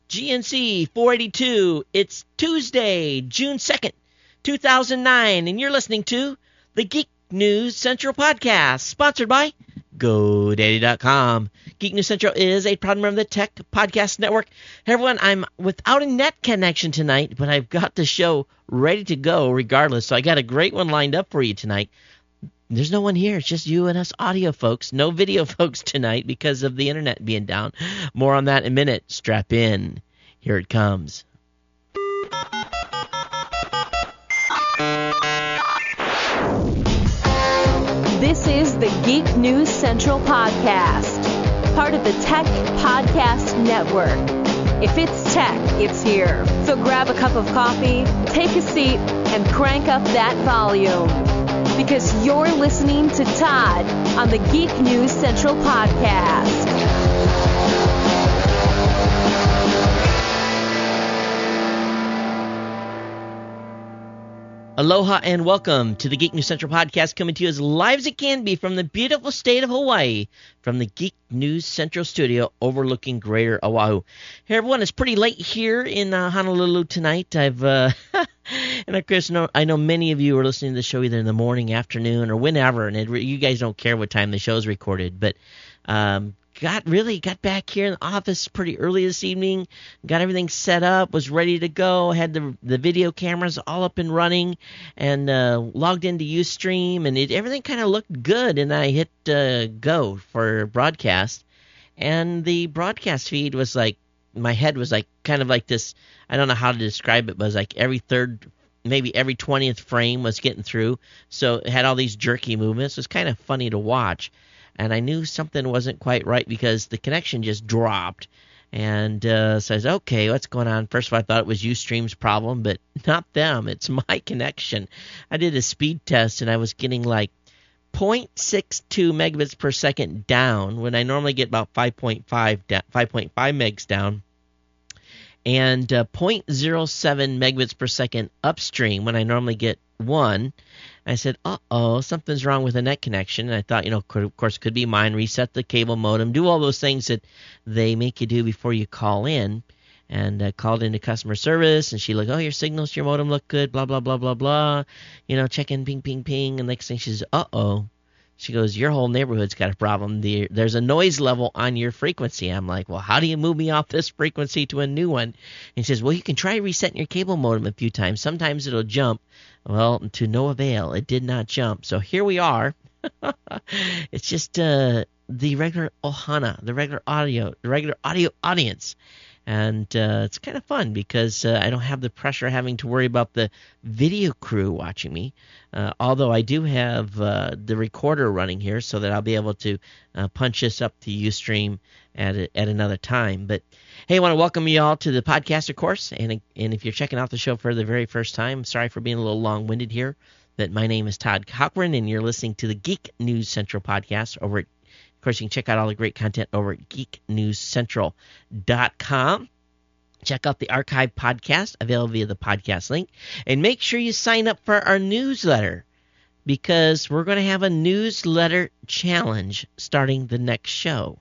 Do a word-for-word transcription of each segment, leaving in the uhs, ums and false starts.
G N C four eighty-two. It's Tuesday, June second, two thousand nine, and you're listening to the Geek News Central Podcast, sponsored by GoDaddy dot com. Geek News Central is a proud member of the Tech Podcast Network. Hey everyone, I'm without a net connection tonight, but I've got the show ready to go regardless, so I got a great one lined up for you tonight. There's no one here. It's just you and us audio folks. No video folks tonight because of the internet being down. More on that in a minute. Strap in. Here it comes. This is the Geek News Central Podcast, part of the Tech Podcast Network. If it's tech, it's here. So grab a cup of coffee, take a seat, and crank up that volume. Because you're listening to Todd on the Geek News Central Podcast. Aloha and welcome to the Geek News Central Podcast, coming to you as live as it can be from the beautiful state of Hawaii, from the Geek News Central studio overlooking Greater Oahu. Hey everyone, it's pretty late here in uh, Honolulu tonight. I've uh, and of course, no, I know many of you are listening to the show either in the morning, afternoon, or whenever, and it, you guys don't care what time the show is recorded, but um, got really got back here in the office pretty early this evening, got everything set up, was ready to go, had the the video cameras all up and running, and uh, logged into Ustream, and it, everything kind of looked good, and I hit uh, go for broadcast, and the broadcast feed was like, my head was like kind of like this, I don't know how to describe it, but it was like every third, maybe every twentieth frame was getting through, so it had all these jerky movements. It was kind of funny to watch. And I knew something wasn't quite right because the connection just dropped. And uh, so I said, okay, what's going on? First of all, I thought it was Ustream's problem, but not them. It's my connection. I did a speed test, and I was getting like zero point six two megabits per second down when I normally get about five point five, five point five megs down. And uh, zero point zero seven megabits per second upstream when I normally get one. I said, uh-oh, something's wrong with the net connection. And I thought, you know, could, of course, could be mine. Reset the cable modem, do all those things that they make you do before you call in. And I called into customer service, and she like, oh, your signals, your modem look good, blah, blah, blah, blah, blah. You know, check in, ping, ping, ping. And next thing she says, uh-oh. She goes, your whole neighborhood's got a problem. There's a noise level on your frequency. I'm like, well, how do you move me off this frequency to a new one? And he says, well, you can try resetting your cable modem a few times. Sometimes it'll jump. Well, to no avail. It did not jump. So here we are. It's just uh, the regular Ohana, the regular audio, the regular audio audience. And uh, it's kind of fun because uh, I don't have the pressure of having to worry about the video crew watching me, uh, although I do have uh, the recorder running here so that I'll be able to uh, punch this up to Ustream at a, at another time. But, hey, I want to welcome you all to the podcast, of course, and, and if you're checking out the show for the very first time, sorry for being a little long-winded here, but my name is Todd Cochran, and you're listening to the Geek News Central Podcast over at Of course, you can check out all the great content over at geek news central dot com. Check out the archive podcast available via the podcast link. And make sure you sign up for our newsletter because we're going to have a newsletter challenge starting the next show.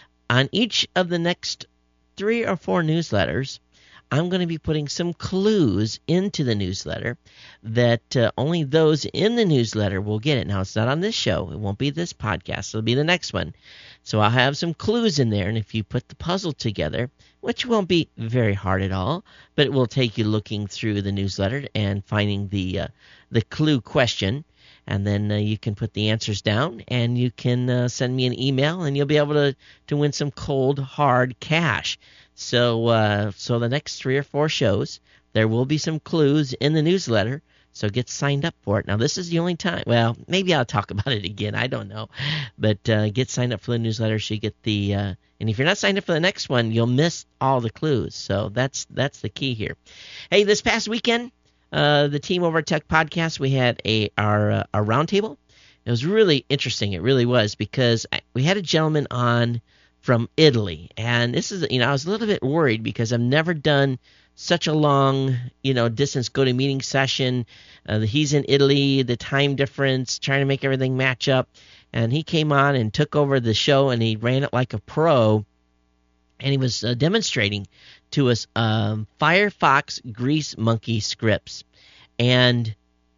On each of the next three or four newsletters, I'm going to be putting some clues into the newsletter that uh, only those in the newsletter will get it. Now, it's not on this show. It won't be this podcast. It'll be the next one. So I'll have some clues in there, and if you put the puzzle together, which won't be very hard at all, but it will take you looking through the newsletter and finding the uh, the clue question, and then uh, you can put the answers down, and you can uh, send me an email, and you'll be able to, to win some cold, hard cash. So uh, so the next three or four shows, there will be some clues in the newsletter, so get signed up for it. Now, this is the only time. Well, maybe I'll talk about it again. I don't know. But uh, get signed up for the newsletter so you get the uh, – and if you're not signed up for the next one, you'll miss all the clues. So that's that's the key here. Hey, this past weekend, uh, the team over at Tech Podcast, we had a our, uh, our roundtable. It was really interesting. It really was because I, we had a gentleman on – from Italy, and this is, you know, I was a little bit worried because I've never done such a long, you know, distance go-to-meeting session. Uh, he's in Italy, the time difference, trying to make everything match up, and he came on and took over the show, and he ran it like a pro, and he was uh, demonstrating to us um, Firefox Grease Monkey scripts. And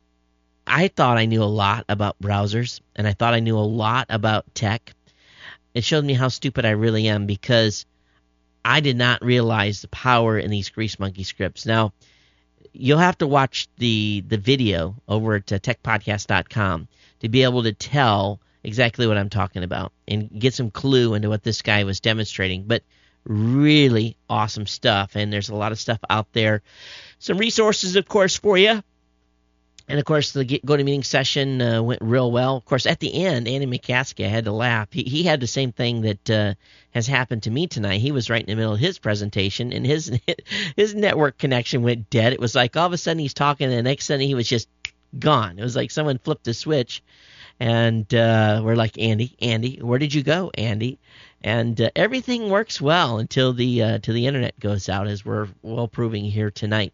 I thought I knew a lot about browsers, and I thought I knew a lot about tech. It showed me how stupid I really am, because I did not realize the power in these Grease Monkey scripts. Now, you'll have to watch the the video over at uh, tech podcast dot com to be able to tell exactly what I'm talking about and get some clue into what this guy was demonstrating. But really awesome stuff, and there's a lot of stuff out there. Some resources, of course, for you. And, of course, the GoToMeeting session uh, went real well. Of course, at the end, Andy McCaskey, I had to laugh. He, he had the same thing that uh, has happened to me tonight. He was right in the middle of his presentation, and his his network connection went dead. It was like all of a sudden he's talking, and the next sudden he was just gone. It was like someone flipped a switch, and uh, we're like, Andy, Andy, where did you go, Andy? And uh, everything works well until the uh, till the internet goes out, as we're well proving here tonight.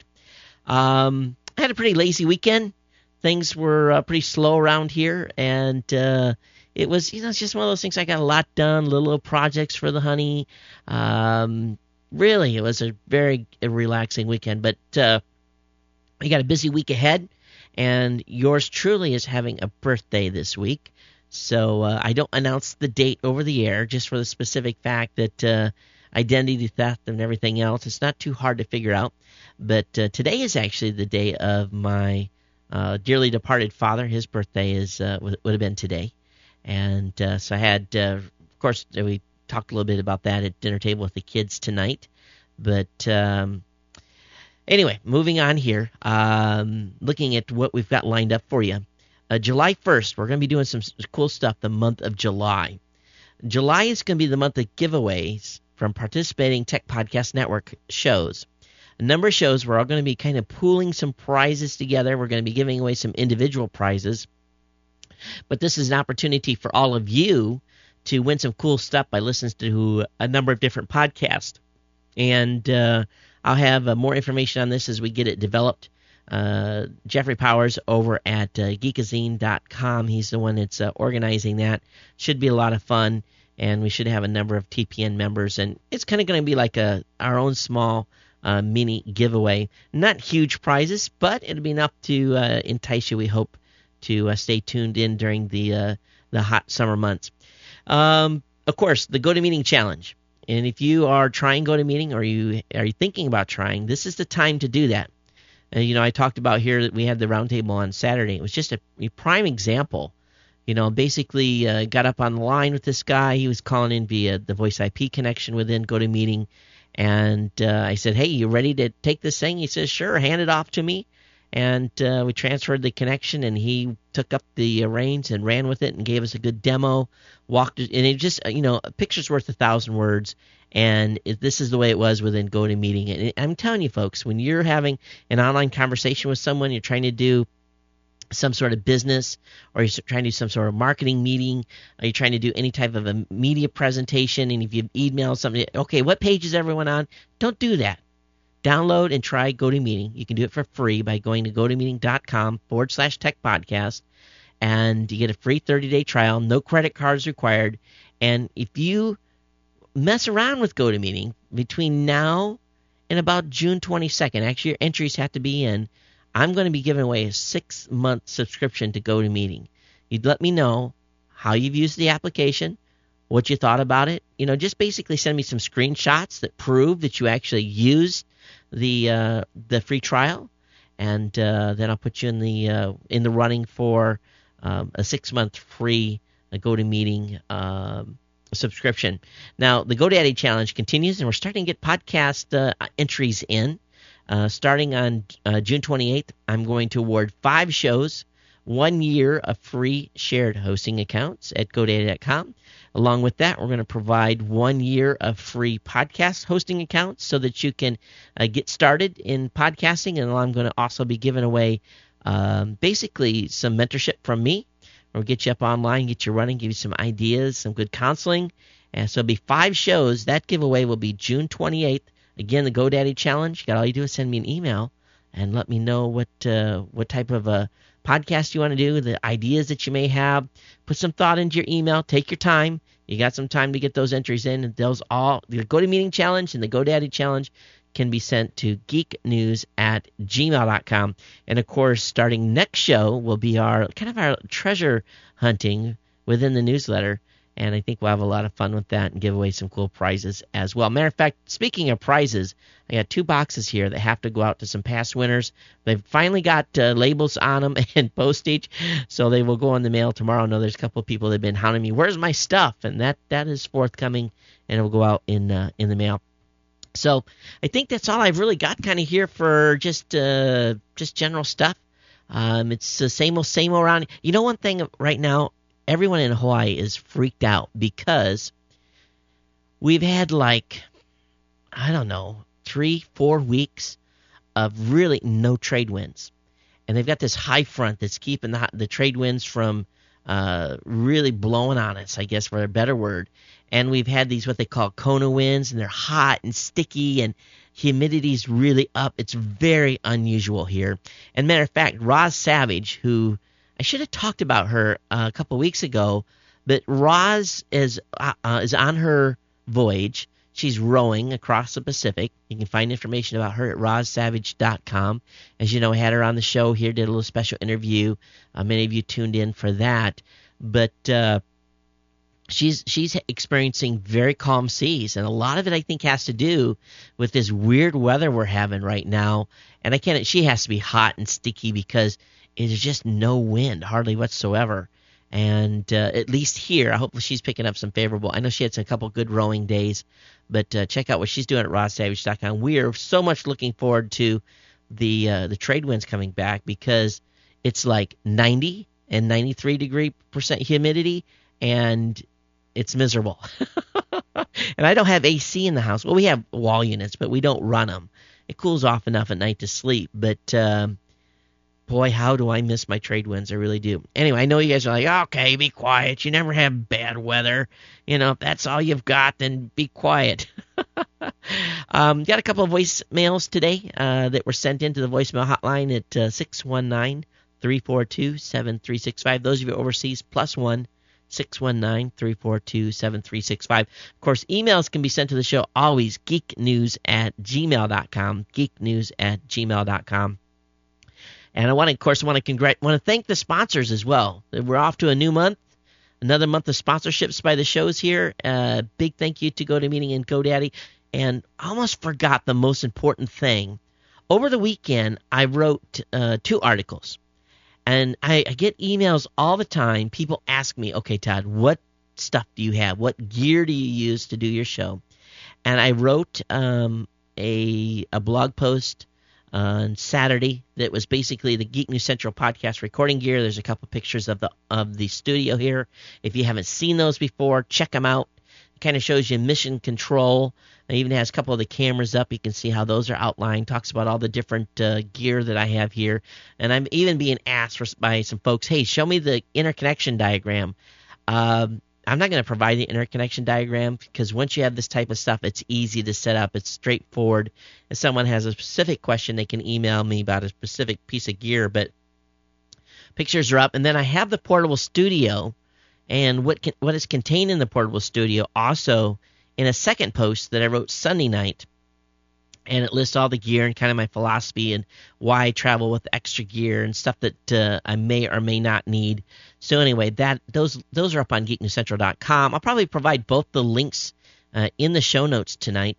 Um, I had a pretty lazy weekend. Things were uh, pretty slow around here, and uh, it was, you know, it's just one of those things. I got a lot done, little, little projects for the honey. Um, really, it was a very relaxing weekend, but uh, we got a busy week ahead, and yours truly is having a birthday this week. So uh, I don't announce the date over the air, just for the specific fact that uh, identity theft and everything else, it's not too hard to figure out. But uh, today is actually the day of my Uh, dearly departed father. His birthday is uh, would, would have been today, and uh, so I had, uh, of course, we talked a little bit about that at dinner table with the kids tonight. But um, anyway, moving on here, um, looking at what we've got lined up for you. Uh, July first, we're going to be doing some cool stuff. The month of July, July is going to be the month of giveaways from participating Tech Podcast Network shows. A number of shows, we're all going to be kind of pooling some prizes together. We're going to be giving away some individual prizes. But this is an opportunity for all of you to win some cool stuff by listening to a number of different podcasts. And uh, I'll have uh, more information on this as we get it developed. Uh, Jeffrey Powers over at uh, geekazine dot com, he's the one that's uh, organizing that. Should be a lot of fun, and we should have a number of T P N members. And it's kind of going to be like a our own small Uh, mini giveaway. Not huge prizes, but it'll be enough to uh, entice you, we hope, to uh, stay tuned in during the uh, the hot summer months. Um, of course, the GoToMeeting Challenge. And if you are trying GoToMeeting, or you are you thinking about trying, this is the time to do that. Uh, you know, I talked about here that we had the roundtable on Saturday. It was just a, a prime example. You know, basically uh, got up on the line with this guy. He was calling in via the voice I P connection within GoToMeeting. And uh, I said, hey, you ready to take this thing? He says, sure, hand it off to me. And uh, we transferred the connection, and he took up the uh, reins and ran with it and gave us a good demo, walked it, and it just, you know, a picture's worth a thousand words. And it, this is the way it was within GoToMeeting. And I'm telling you, folks, when you're having an online conversation with someone, you're trying to do some sort of business, or you're trying to do some sort of marketing meeting, or you're trying to do any type of a media presentation, and if you email something, okay, what page is everyone on? Don't do that. Download and try GoToMeeting. You can do it for free by going to gotomeeting.com forward slash tech podcast, and you get a free thirty-day trial, no credit cards required. And if you mess around with GoToMeeting between now and about June twenty-second, actually your entries have to be in, I'm going to be giving away a six-month subscription to GoToMeeting. You'd let me know how you've used the application, what you thought about it. You know, just basically send me some screenshots that prove that you actually used the uh, the free trial, and uh, then I'll put you in the uh, in the running for um, a six-month free uh, GoToMeeting um, subscription. Now, the GoDaddy Challenge continues, and we're starting to get podcast uh, entries in. Uh, starting on uh, June twenty-eighth, I'm going to award five shows, one year of free shared hosting accounts at GoDaddy dot com. Along with that, we're going to provide one year of free podcast hosting accounts so that you can uh, get started in podcasting. And I'm going to also be giving away um, basically some mentorship from me. We'll get you up online, get you running, give you some ideas, some good counseling. And so it'll be five shows. That giveaway will be June twenty-eighth. Again, the GoDaddy Challenge. You got all you do is send me an email and let me know what uh, what type of a podcast you want to do, the ideas that you may have. Put some thought into your email. Take your time. You got some time to get those entries in. And those all, the GoToMeeting Challenge and the GoDaddy Challenge can be sent to geeknews at gmail dot com. And, of course, starting next show will be our kind of our treasure hunting within the newsletter. And I think we'll have a lot of fun with that and give away some cool prizes as well. Matter of fact, speaking of prizes, I got two boxes here that have to go out to some past winners. They've finally got uh, labels on them and postage, so they will go in the mail tomorrow. I know there's a couple of people that have been hounding me, where's my stuff? And that, that is forthcoming, and it will go out in uh, in the mail. So I think that's all I've really got kind of here for just uh, just general stuff. Um, it's the same old, same old around. You know, one thing right now, everyone in Hawaii is freaked out because we've had like, I don't know, three, four weeks of really no trade winds. And they've got this high front that's keeping the, the trade winds from uh, really blowing on us, I guess, for a better word. And we've had these what they call Kona winds, and they're hot and sticky, and humidity's really up. It's very unusual here. And matter of fact, Roz Savage, who I should have talked about her uh, a couple weeks ago, but Roz is uh, uh, is on her voyage. She's rowing across the Pacific. You can find information about her at roz savage dot com. As you know, I had her on the show here, did a little special interview. Uh, many of you tuned in for that. But uh, she's she's experiencing very calm seas, and a lot of it I think has to do with this weird weather we're having right now. And I can't. She has to be hot and sticky because there's just no wind, hardly whatsoever. And uh, at least here, I hope she's picking up some favorable. I know she had a couple good rowing days, but uh, check out what she's doing at roz savage dot com. We are so much looking forward to the uh, the trade winds coming back because it's like ninety and ninety-three degree percent humidity, and it's miserable. And I don't have A C in the house. Well, we have wall units, but we don't run them. It cools off enough at night to sleep, but um, boy, how do I miss my trade winds. I really do. Anyway, I know you guys are like, okay, be quiet. You never have bad weather. You know, if that's all you've got, then be quiet. um, got a couple of voicemails today uh, that were sent into the voicemail hotline at uh, six one nine, three four two, seven three six five. Those of you overseas, plus one, six one nine, three four two, seven three six five. Of course, emails can be sent to the show always, geeknews at gmail dot com, geeknews at gmail dot com. And I want to, of course, want to congrat- want to thank the sponsors as well. We're off to a new month, another month of sponsorships by the shows here. Uh, big thank you to GoToMeeting and GoDaddy. And I almost forgot the most important thing. Over the weekend, I wrote uh, two articles. And I, I get emails all the time. People ask me, okay, Todd, what stuff do you have? What gear do you use to do your show? And I wrote um, a, a blog post on Saturday that was basically the Geek News Central podcast recording gear. There's a couple pictures of the of the studio here. If you haven't seen those before, check them out. It kind of shows you mission control. It even has a couple of the cameras up. You can see how those are outlined. Talks about all the different uh, gear that I have here. And I'm even being asked for, by some folks, hey, show me the interconnection diagram. Um, I'm not going to provide the interconnection diagram because once you have this type of stuff, it's easy to set up. It's straightforward. If someone has a specific question, they can email me about a specific piece of gear. But pictures are up. And then I have the portable studio and what can, what is contained in the portable studio also in a second post that I wrote Sunday night. And it lists all the gear and kind of my philosophy and why I travel with extra gear and stuff that uh, I may or may not need. So anyway, that those those are up on geek news central dot com. I'll probably provide both the links uh, in the show notes tonight.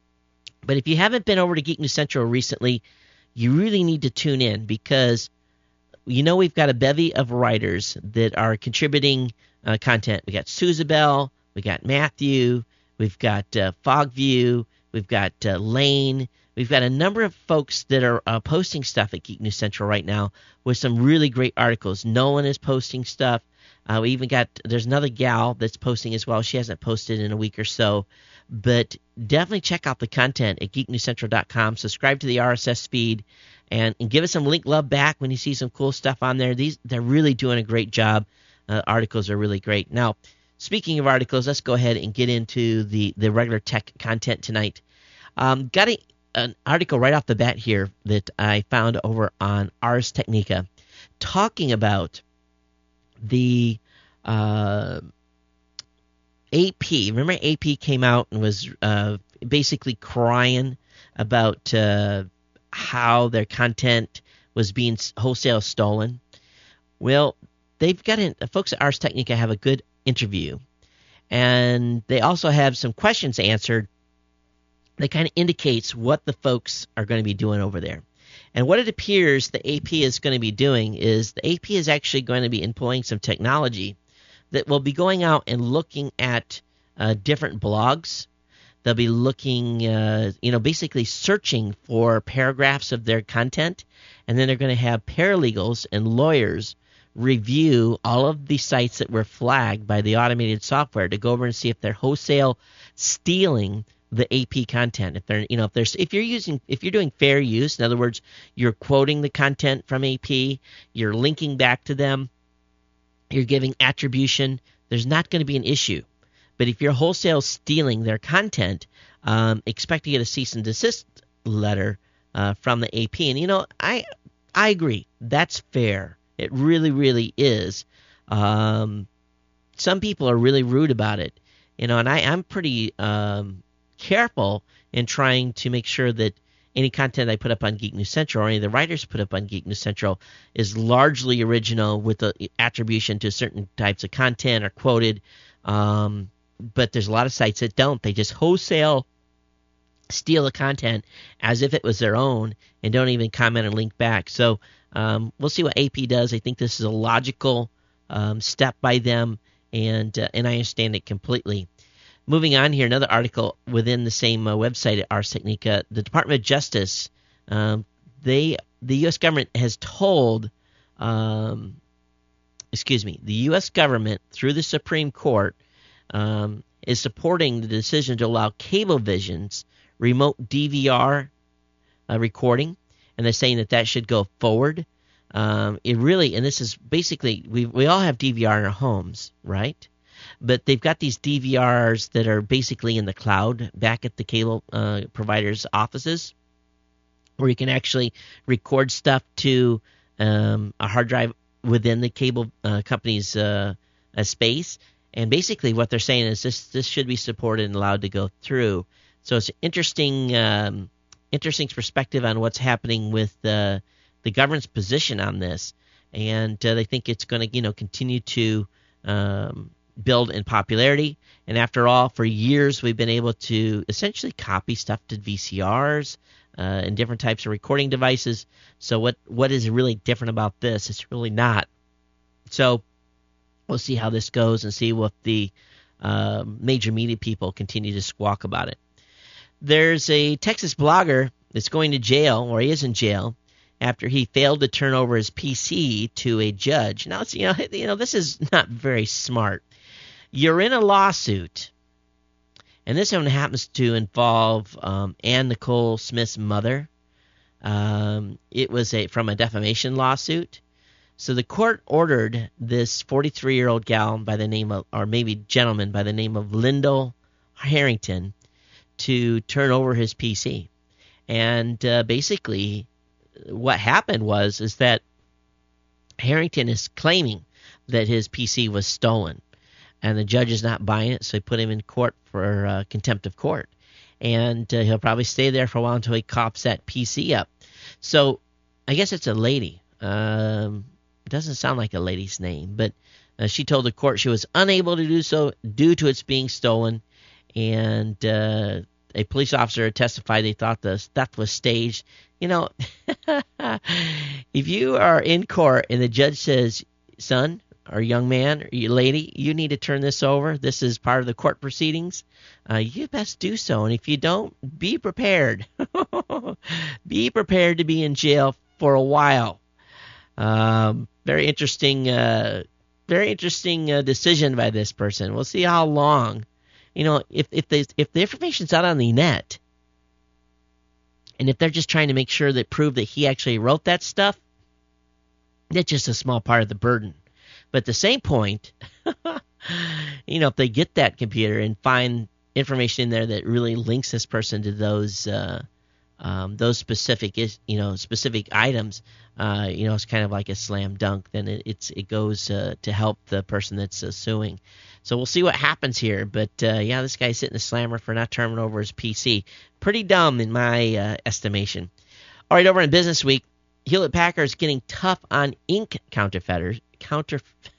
But if you haven't been over to Geek News Central recently, you really need to tune in because you know we've got a bevy of writers that are contributing uh, content. We got Suzabel, we got Matthew, we've got uh, Fogview. We've got uh, Lane. We've got a number of folks that are uh, posting stuff at Geek News Central right now with some really great articles. Nolan is posting stuff. Uh, we even got – there's another gal that's posting as well. She hasn't posted in a week or so. But definitely check out the content at geek news central dot com. Subscribe to the R S S feed and, and give us some link love back when you see some cool stuff on there. These They're really doing a great job. Uh, articles are really great. Now, speaking of articles, let's go ahead and get into the, the regular tech content tonight. Um, got a, an article right off the bat here that I found over on Ars Technica talking about the uh, A P, remember A P came out and was uh, basically crying about uh, how their content was being wholesale stolen? Well, they've got in, folks at Ars Technica have a good interview, and they also have some questions answered that kind of indicates what the folks are going to be doing over there. And what it appears the A P is going to be doing is the A P is actually going to be employing some technology that will be going out and looking at uh, different blogs. They'll be looking, uh, you know, basically searching for paragraphs of their content, and then they're going to have paralegals and lawyers review all of the sites that were flagged by the automated software to go over and see if they're wholesale stealing the A P content. If they're, you know, if there's, if you're using, if you're doing fair use, in other words, you're quoting the content from A P, you're linking back to them, you're giving attribution, there's not going to be an issue. But if you're wholesale stealing their content, um, expect to get a cease and desist letter uh, from the A P. And you know, I I agree, that's fair. It really, really is. Um, some people are really rude about it, you know, and I, I'm pretty um, careful in trying to make sure that any content I put up on Geek News Central or any of the writers put up on Geek News Central is largely original with the attribution to certain types of content or quoted. Um, but there's a lot of sites that don't. They just wholesale steal the content as if it was their own and don't even comment or link back. So um, we'll see what A P does. I think this is a logical um, step by them, and uh, and I understand it completely. Moving on here, another article within the same uh, website at Ars Technica. The Department of Justice, um, they the U S government has told, um, excuse me, the U S government through the Supreme Court um, is supporting the decision to allow Cablevision's remote D V R uh, recording, and they're saying that that should go forward. Um, it really, and this is basically, we we all have D V R in our homes, right? But they've got these D V Rs that are basically in the cloud back at the cable uh, providers' offices, where you can actually record stuff to um, a hard drive within the cable uh, company's uh, uh, space. And basically what they're saying is this this should be supported and allowed to go through. So it's an interesting, um, interesting perspective on what's happening with uh, the government's position on this. And uh, they think it's going to, you know, continue to um, build in popularity. And after all, for years we've been able to essentially copy stuff to V C Rs uh, and different types of recording devices. So what what is really different about this? It's really not. So we'll see how this goes and see what the uh, major media people continue to squawk about it. There's a Texas blogger that's going to jail, or he is in jail, after he failed to turn over his P C to a judge. Now, it's, you know, you know, this is not very smart. You're in a lawsuit, and this one happens to involve um, Ann Nicole Smith's mother. Um, it was a from a defamation lawsuit. So the court ordered this forty-three-year-old gal by the name of, or maybe gentleman by the name of Lyndall Harrington, to turn over his P C. And uh, basically what happened was is that Harrington is claiming that his P C was stolen, and the judge is not buying it, so he put him in court for uh, contempt of court. And uh, he'll probably stay there for a while until he coughs that P C up. So I guess it's a lady. Um, it doesn't sound like a lady's name, but uh, she told the court she was unable to do so due to its being stolen. And uh, a police officer testified they thought the theft was staged. You know, if you are in court and the judge says, son or young man or you lady, you need to turn this over, this is part of the court proceedings, uh, you best do so. And if you don't, be prepared. Be prepared to be in jail for a while. Um, very interesting, uh, very interesting uh, decision by this person. We'll see how long. You know, if if the if the information's out on the net, and if they're just trying to make sure that prove that he actually wrote that stuff, that's just a small part of the burden. But at the same point, you know, if they get that computer and find information in there that really links this person to those uh, um, those specific is you know specific items, uh, you know, it's kind of like a slam dunk. Then it, it's it goes uh, to help the person that's uh, suing. So we'll see what happens here. But uh, yeah, this guy's hitting a slammer for not turning over his P C. Pretty dumb in my uh, estimation. All right, over in Business Week, Hewlett Packard is getting tough on ink counterfeiters. Counter,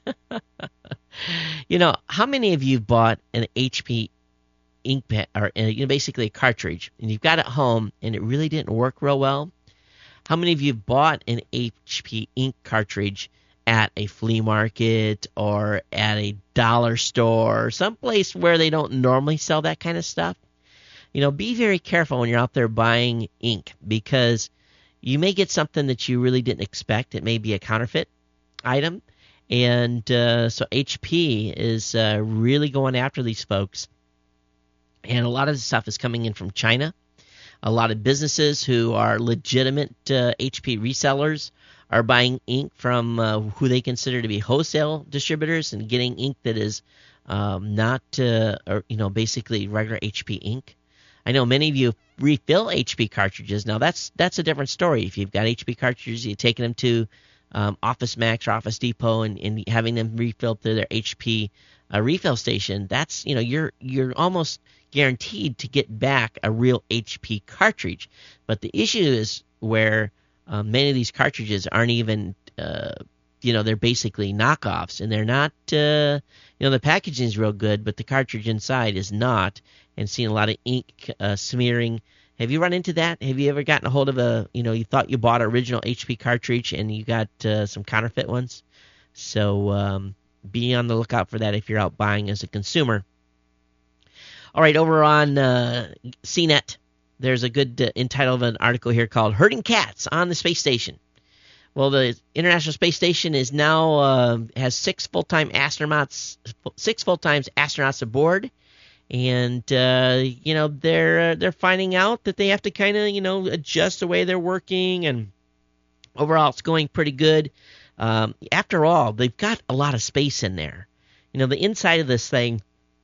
you know, how many of you bought an H P ink pen, or uh, you know, basically a cartridge, and you've got it home, and it really didn't work real well? How many of you bought an H P ink cartridge at a flea market or at a dollar store or someplace where they don't normally sell that kind of stuff? You know, be very careful when you're out there buying ink, because you may get something that you really didn't expect. It may be a counterfeit item. And uh, so H P is uh, really going after these folks. And a lot of the stuff is coming in from China. A lot of businesses who are legitimate uh, H P resellers are buying ink from uh, who they consider to be wholesale distributors and getting ink that is um, not, uh, or you know, basically regular H P ink. I know many of you refill H P cartridges. Now, that's that's a different story. If you've got H P cartridges, you're taking them to um, Office Max or Office Depot and, and having them refilled through their H P uh, refill station. That's, you know, you're you're almost guaranteed to get back a real H P cartridge. But the issue is where uh, many of these cartridges aren't even, uh, you know, they're basically knockoffs, and they're not, uh, you know, the packaging is real good, but the cartridge inside is not, and seeing a lot of ink uh, smearing. Have you run into that? Have you ever gotten a hold of a, you know, you thought you bought an original H P cartridge and you got uh, some counterfeit ones? So um, be on the lookout for that if you're out buying as a consumer. All right, over on uh, C net, there's a good uh, entitle of an article here called "Herding Cats on the Space Station." Well, the International Space Station is now uh, has six full-time astronauts, six full-time astronauts aboard. And uh, you know they're uh, they're finding out that they have to kind of you know adjust the way they're working, and overall it's going pretty good. Um, after all, they've got a lot of space in there. You know, the inside of this thing,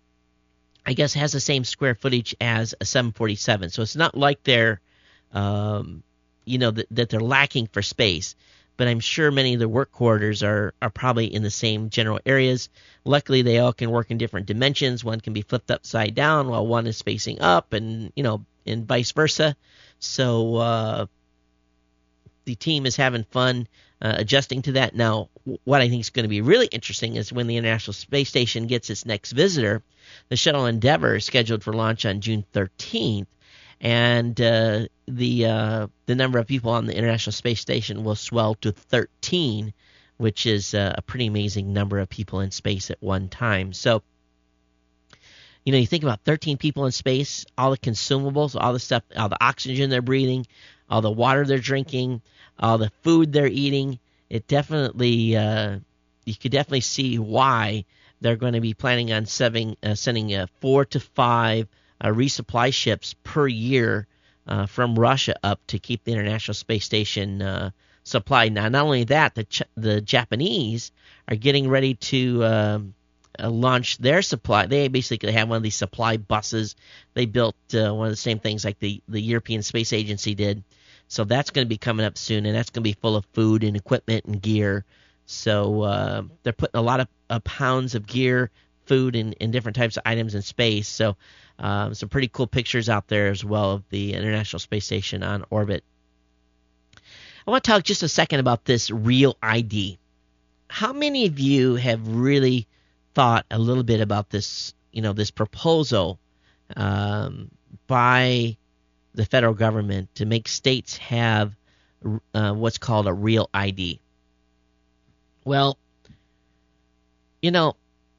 I guess, has the same square footage as a seven forty-seven, so it's not like they're um, you know that, that they're lacking for space. But I'm sure many of the work quarters are, are probably in the same general areas. Luckily, they all can work in different dimensions. One can be flipped upside down while one is facing up, and you know, and vice versa. So uh, the team is having fun uh, adjusting to that. Now, what I think is going to be really interesting is when the International Space Station gets its next visitor. The shuttle Endeavour is scheduled for launch on June thirteenth. And uh, the uh, the number of people on the International Space Station will swell to thirteen, which is uh, a pretty amazing number of people in space at one time. So, you know, you think about thirteen people in space, all the consumables, all the stuff, all the oxygen they're breathing, all the water they're drinking, all the food they're eating. It definitely, uh, you could definitely see why they're going to be planning on sending, uh, sending uh, four to five Uh, resupply ships per year uh, from Russia up to keep the International Space Station uh, supplied. Now, not only that, the Ch- the Japanese are getting ready to uh, uh, launch their supply. They basically have one of these supply buses. They built uh, one of the same things like the, the European Space Agency did. So that's going to be coming up soon, and that's going to be full of food and equipment and gear. So uh, they're putting a lot of uh, pounds of gear, food, and, and different types of items in space. So Um, some pretty cool pictures out there as well of the International Space Station on orbit. I want to talk just a second about this Real I D. How many of you have really thought a little bit about this, you know, this proposal um, by the federal government to make states have uh, what's called a Real I D? Well, you know,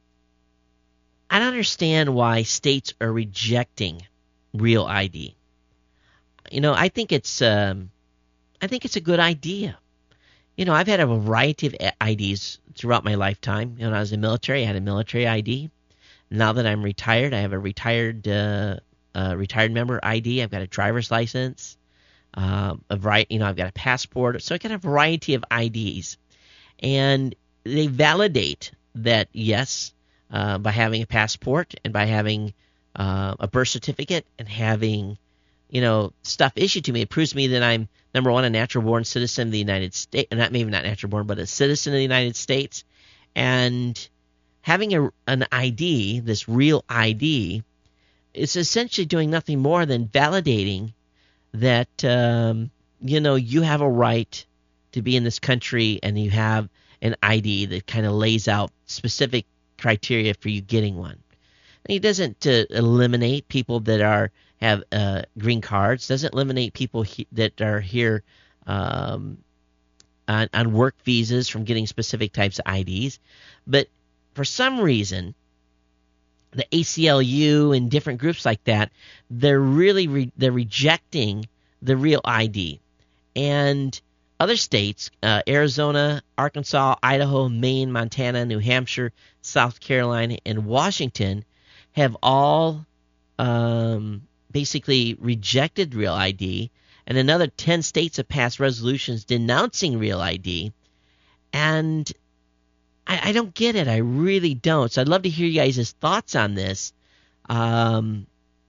I don't understand why states are rejecting Real I D. You know, I think it's um, I think it's a good idea. You know, I've had a variety of I Ds throughout my lifetime. You know, when I was in the military, I had a military I D. Now that I'm retired, I have a retired uh, uh, retired member I D. I've got a driver's license. Uh, a variety, you know, I've got a passport. So I've got a variety of I Ds, and they validate that yes. Uh, by having a passport and by having uh, a birth certificate and having, you know, stuff issued to me. It proves to me that I'm, number one, a natural-born citizen of the United States. Not maybe not natural-born, but a citizen of the United States. And having a, an I D, this real I D, is essentially doing nothing more than validating that, um, you know, you have a right to be in this country and you have an I D that kind of lays out specific criteria for you getting one. And it doesn't uh, eliminate people that are have uh, green cards, doesn't eliminate people he, that are here um, on, on work visas from getting specific types of I Ds. But for some reason, the A C L U and different groups like that, they're really re- they're rejecting the real I D. And other states, uh, Arizona, Arkansas, Idaho, Maine, Montana, New Hampshire, South Carolina, and Washington have all um, basically rejected Real I D, and another ten states have passed resolutions denouncing Real I D. And I, I don't get it. I really don't. So I'd love to hear you guys' thoughts on this. Um,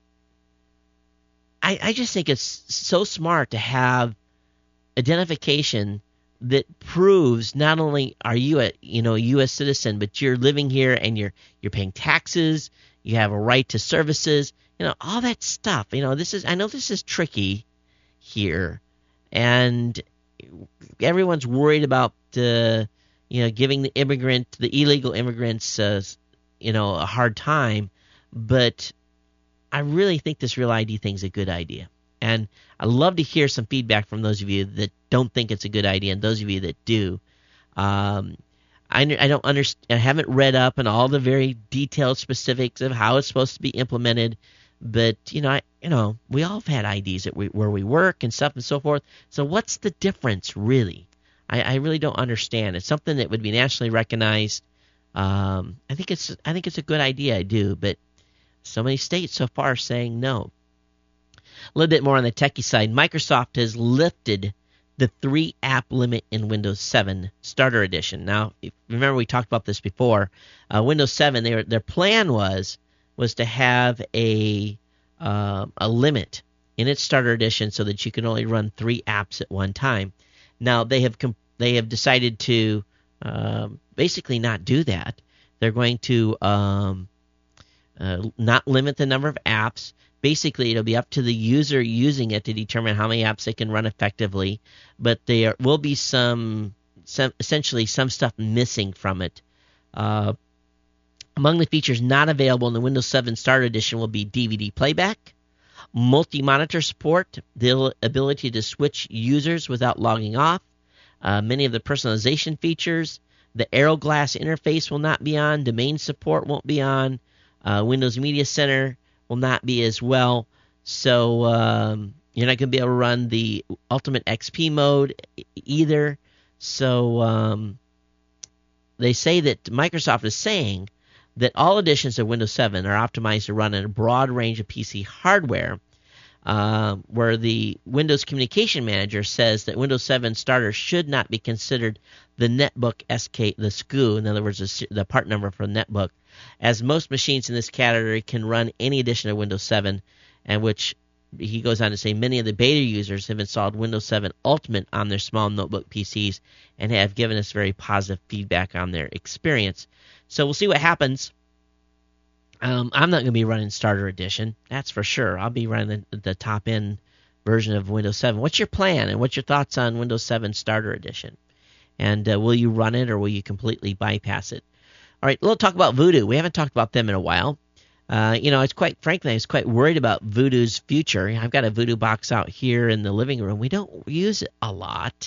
I, I just think it's so smart to have identification that proves not only are you a you know a U S citizen, but you're living here and you're you're paying taxes, you have a right to services, you know, all that stuff. You know, this is I know this is tricky here, and everyone's worried about uh, you know giving the immigrant, the illegal immigrants, uh, you know, a hard time, but I really think this Real I D thing's a good idea. And I'd love to hear some feedback from those of you that don't think it's a good idea and those of you that do. Um, I, I don't understand. I haven't read up on all the very detailed specifics of how it's supposed to be implemented, but you know, I, you know, we all have had I Ds at we, where we work and stuff and so forth. So what's the difference, really? I, I really don't understand. It's something that would be nationally recognized. Um, I think it's I think it's a good idea. I do, but so many states so far are saying no. A little bit more on the techie side. Microsoft has lifted the three app limit in Windows seven Starter Edition. Now, if you remember we talked about this before. Uh, Windows seven, they were, their plan was was to have a uh, a limit in its Starter Edition so that you can only run three apps at one time. Now they have comp- they have decided to uh, basically not do that. They're going to um, uh, not limit the number of apps. Basically, it'll be up to the user using it to determine how many apps they can run effectively, but there will be some, some essentially some stuff missing from it. Uh, among the features not available in the Windows seven Starter Edition will be D V D playback, multi-monitor support, the ability to switch users without logging off, uh, many of the personalization features, the Arrow Glass interface will not be on, domain support won't be on, uh, Windows Media Center will not be as well, so um, you're not going to be able to run the Ultimate X P mode either. So um, they say that Microsoft is saying that all editions of Windows seven are optimized to run in a broad range of P C hardware, uh, where the Windows Communication Manager says that Windows seven Starter should not be considered the Netbook S K, the S K U, in other words, the, the part number for Netbook, as most machines in this category can run any edition of Windows seven, and which he goes on to say many of the beta users have installed Windows seven Ultimate on their small notebook P Cs and have given us very positive feedback on their experience. So we'll see what happens. Um, I'm not going to be running Starter Edition, that's for sure. I'll be running the, the top-end version of Windows seven. What's your plan, and what's your thoughts on Windows seven Starter Edition? And uh, will you run it, or will you completely bypass it? All right, a little talk about Voodoo. We haven't talked about them in a while. Uh, you know, it's quite frankly, I was quite worried about Voodoo's future. I've got a Voodoo box out here in the living room. We don't use it a lot.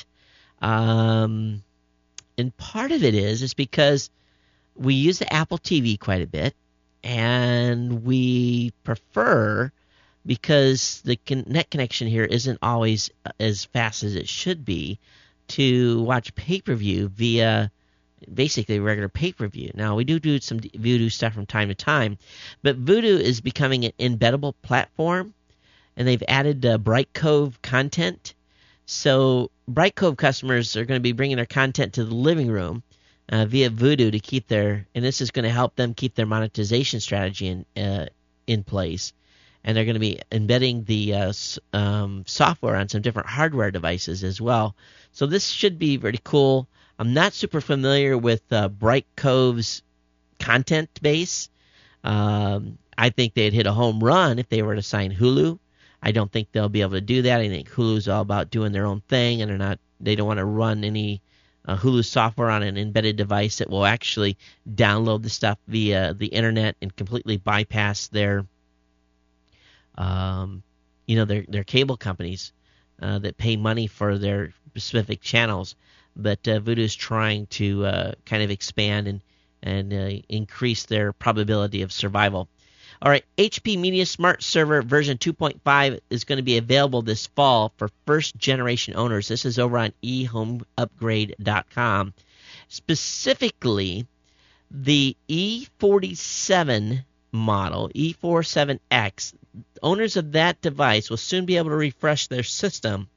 Um, and part of it is, is because we use the Apple T V quite a bit, and we prefer, because the net connection here isn't always as fast as it should be, to watch pay-per-view via basically regular pay-per-view. Now, we do do some Voodoo stuff from time to time, but Voodoo is becoming an embeddable platform, and they've added uh, Bright Cove content. So Bright Cove customers are going to be bringing their content to the living room uh, via Voodoo to keep their, and this is going to help them keep their monetization strategy in uh, in place. and they're going to be embedding the uh, um, software on some different hardware devices as well. So this should be pretty cool. I'm not super familiar with uh, Brightcove's content base. Um, I think they'd hit a home run if they were to sign Hulu. I don't think they'll be able to do that. I think Hulu's all about doing their own thing, and they're not. They don't want to run any uh, Hulu software on an embedded device that will actually download the stuff via the internet and completely bypass their, um, you know, their their cable companies uh, that pay money for their specific channels. But uh, Voodoo is trying to uh, kind of expand and and uh, increase their probability of survival. All right, H P Media Smart Server version two point five is going to be available this fall for first-generation owners. This is over on e home upgrade dot com. Specifically, the E forty-seven model, E forty-seven X, owners of that device will soon be able to refresh their system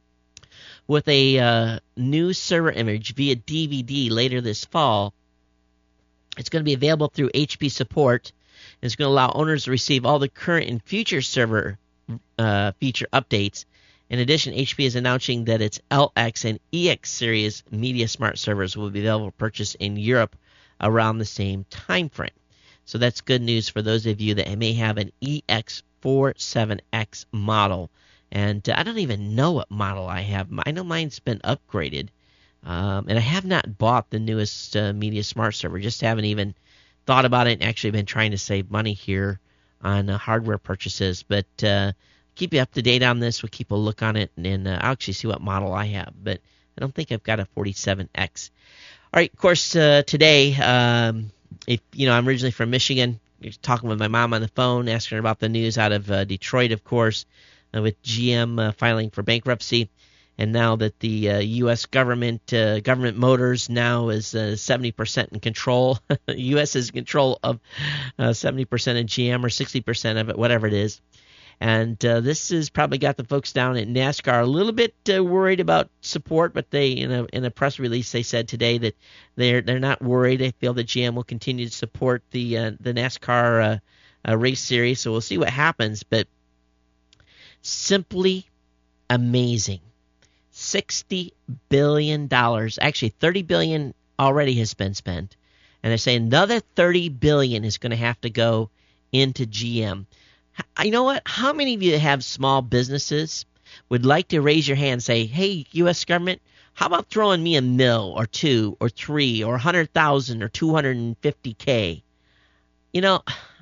with a uh, new server image via D V D later this fall. It's going to be available through H P support. It's going to allow owners to receive all the current and future server uh, feature updates. In addition, H P is announcing that its L X and E X series media smart servers will be available for purchase in Europe around the same time frame. So that's good news for those of you that may have an E X forty-seven X model. And uh, I don't even know what model I have. I know mine's been upgraded. Um, and I have not bought the newest uh, media smart server. Just haven't even thought about it and actually been trying to save money here on uh, hardware purchases. But uh, keep you up to date on this. We'll keep a look on it, and, and uh, I'll actually see what model I have. But I don't think I've got a forty-seven X. All right, of course, uh, today, um, if you know, I'm originally from Michigan. You're talking with my mom on the phone, asking her about the news out of uh, Detroit, of course, uh, with G M uh, filing for bankruptcy. And now that the uh, U S government, uh, government Motors now is uh, seventy percent in control. The U S is in control of uh, seventy percent of G M or sixty percent of it, whatever it is. And uh, this has probably got the folks down at NASCAR a little bit uh, worried about support, but they, in a in a press release, they said today that they're they're not worried. They feel that G M will continue to support the uh, the NASCAR uh, uh, race series. So we'll see what happens. But simply amazing. sixty billion dollars, actually thirty billion dollars already has been spent, and they're saying another thirty billion dollars is going to have to go into G M. You know what? How many of you have small businesses would like to raise your hand and say, hey, U S government, how about throwing me a mill or two or three or one hundred thousand or two hundred fifty K? You know,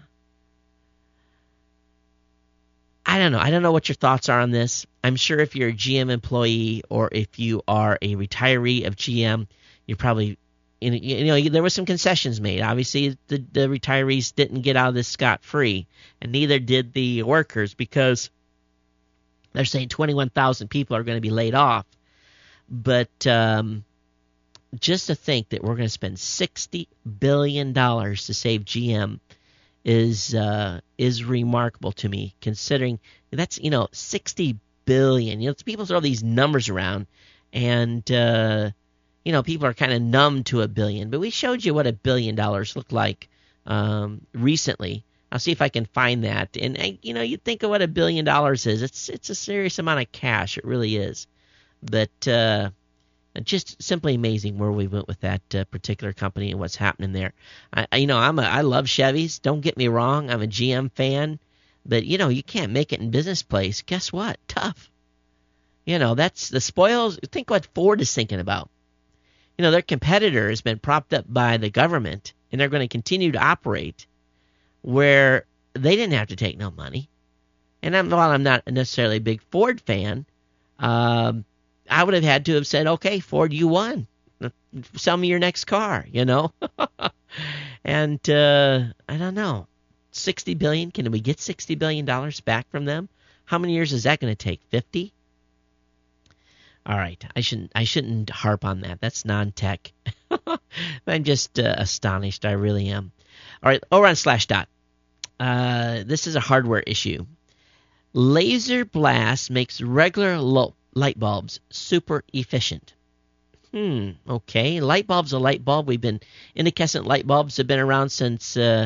I don't know. I don't know what your thoughts are on this. I'm sure if you're a G M employee or if you are a retiree of G M, you're probably, you know, there were some concessions made. Obviously, the, the retirees didn't get out of this scot-free, and neither did the workers, because they're saying twenty-one thousand people are going to be laid off. But um, just to think that we're going to spend sixty billion dollars to save G M is uh, is remarkable to me, considering that's, you know, sixty billion. You know, people throw these numbers around, and uh, you know, people are kind of numb to a billion. But we showed you what a billion dollars looked like um, recently. I'll see if I can find that. And you know, you think of what a billion dollars is. It's it's a serious amount of cash. It really is. But uh, just simply amazing where we went with that uh, particular company and what's happening there. I, you know, I'm a, I love Chevys. Don't get me wrong. I'm a G M fan. But, you know, you can't make it in business place. Guess what? Tough. You know, that's the spoils. Think what Ford is thinking about. You know, their competitor has been propped up by the government, and they're going to continue to operate where they didn't have to take no money. And I'm, while I'm not necessarily a big Ford fan, um, I would have had to have said, okay, Ford, you won. Sell me your next car, you know. And uh, I don't know. sixty billion dollars, can we get sixty billion dollars back from them? How many years is that going to take? fifty? All right, I shouldn't I shouldn't harp on that. That's non-tech. I'm just uh, astonished. I really am. All right, over on Slashdot. Uh, this is a hardware issue. Laser Blast makes regular lo- light bulbs super efficient. Hmm, okay. Light bulb's a light bulb. We've been, incandescent light bulbs have been around since, uh,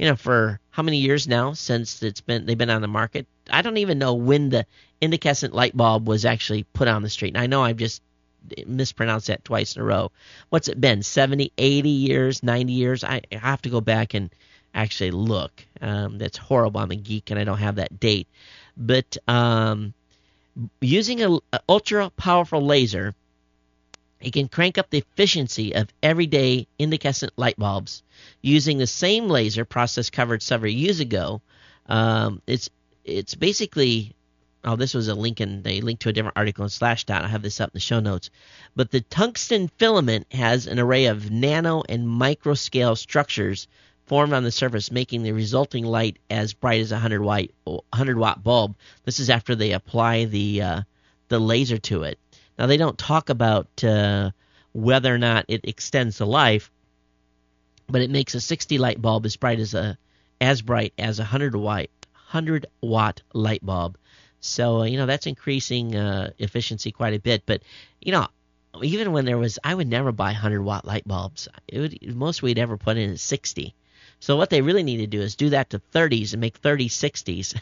you know, for how many years now since it's been they've been on the market? I don't even know when the incandescent light bulb was actually put on the street. And I know I've just mispronounced that twice in a row. What's it been? seventy, eighty years, ninety years? I, I have to go back and actually look. Um, that's horrible. I'm a geek and I don't have that date. But um, using an ultra powerful laser, it can crank up the efficiency of everyday incandescent light bulbs. Using the same laser process covered several years ago, um, it's it's basically, oh, this was a link, and they linked to a different article in Slashdot. I have this up in the show notes. But the tungsten filament has an array of nano and micro scale structures formed on the surface, making the resulting light as bright as a one hundred watt bulb. This is after they apply the uh, the laser to it. Now, they don't talk about uh, whether or not it extends the life, but it makes a sixty light bulb as bright as a as bright as a one hundred watt light bulb. So, uh, you know, that's increasing uh, efficiency quite a bit. But, you know, even when there was, I would never buy one hundred watt light bulbs. It would, most we'd ever put in is sixty. So what they really need to do is do that to thirties and make thirty sixties.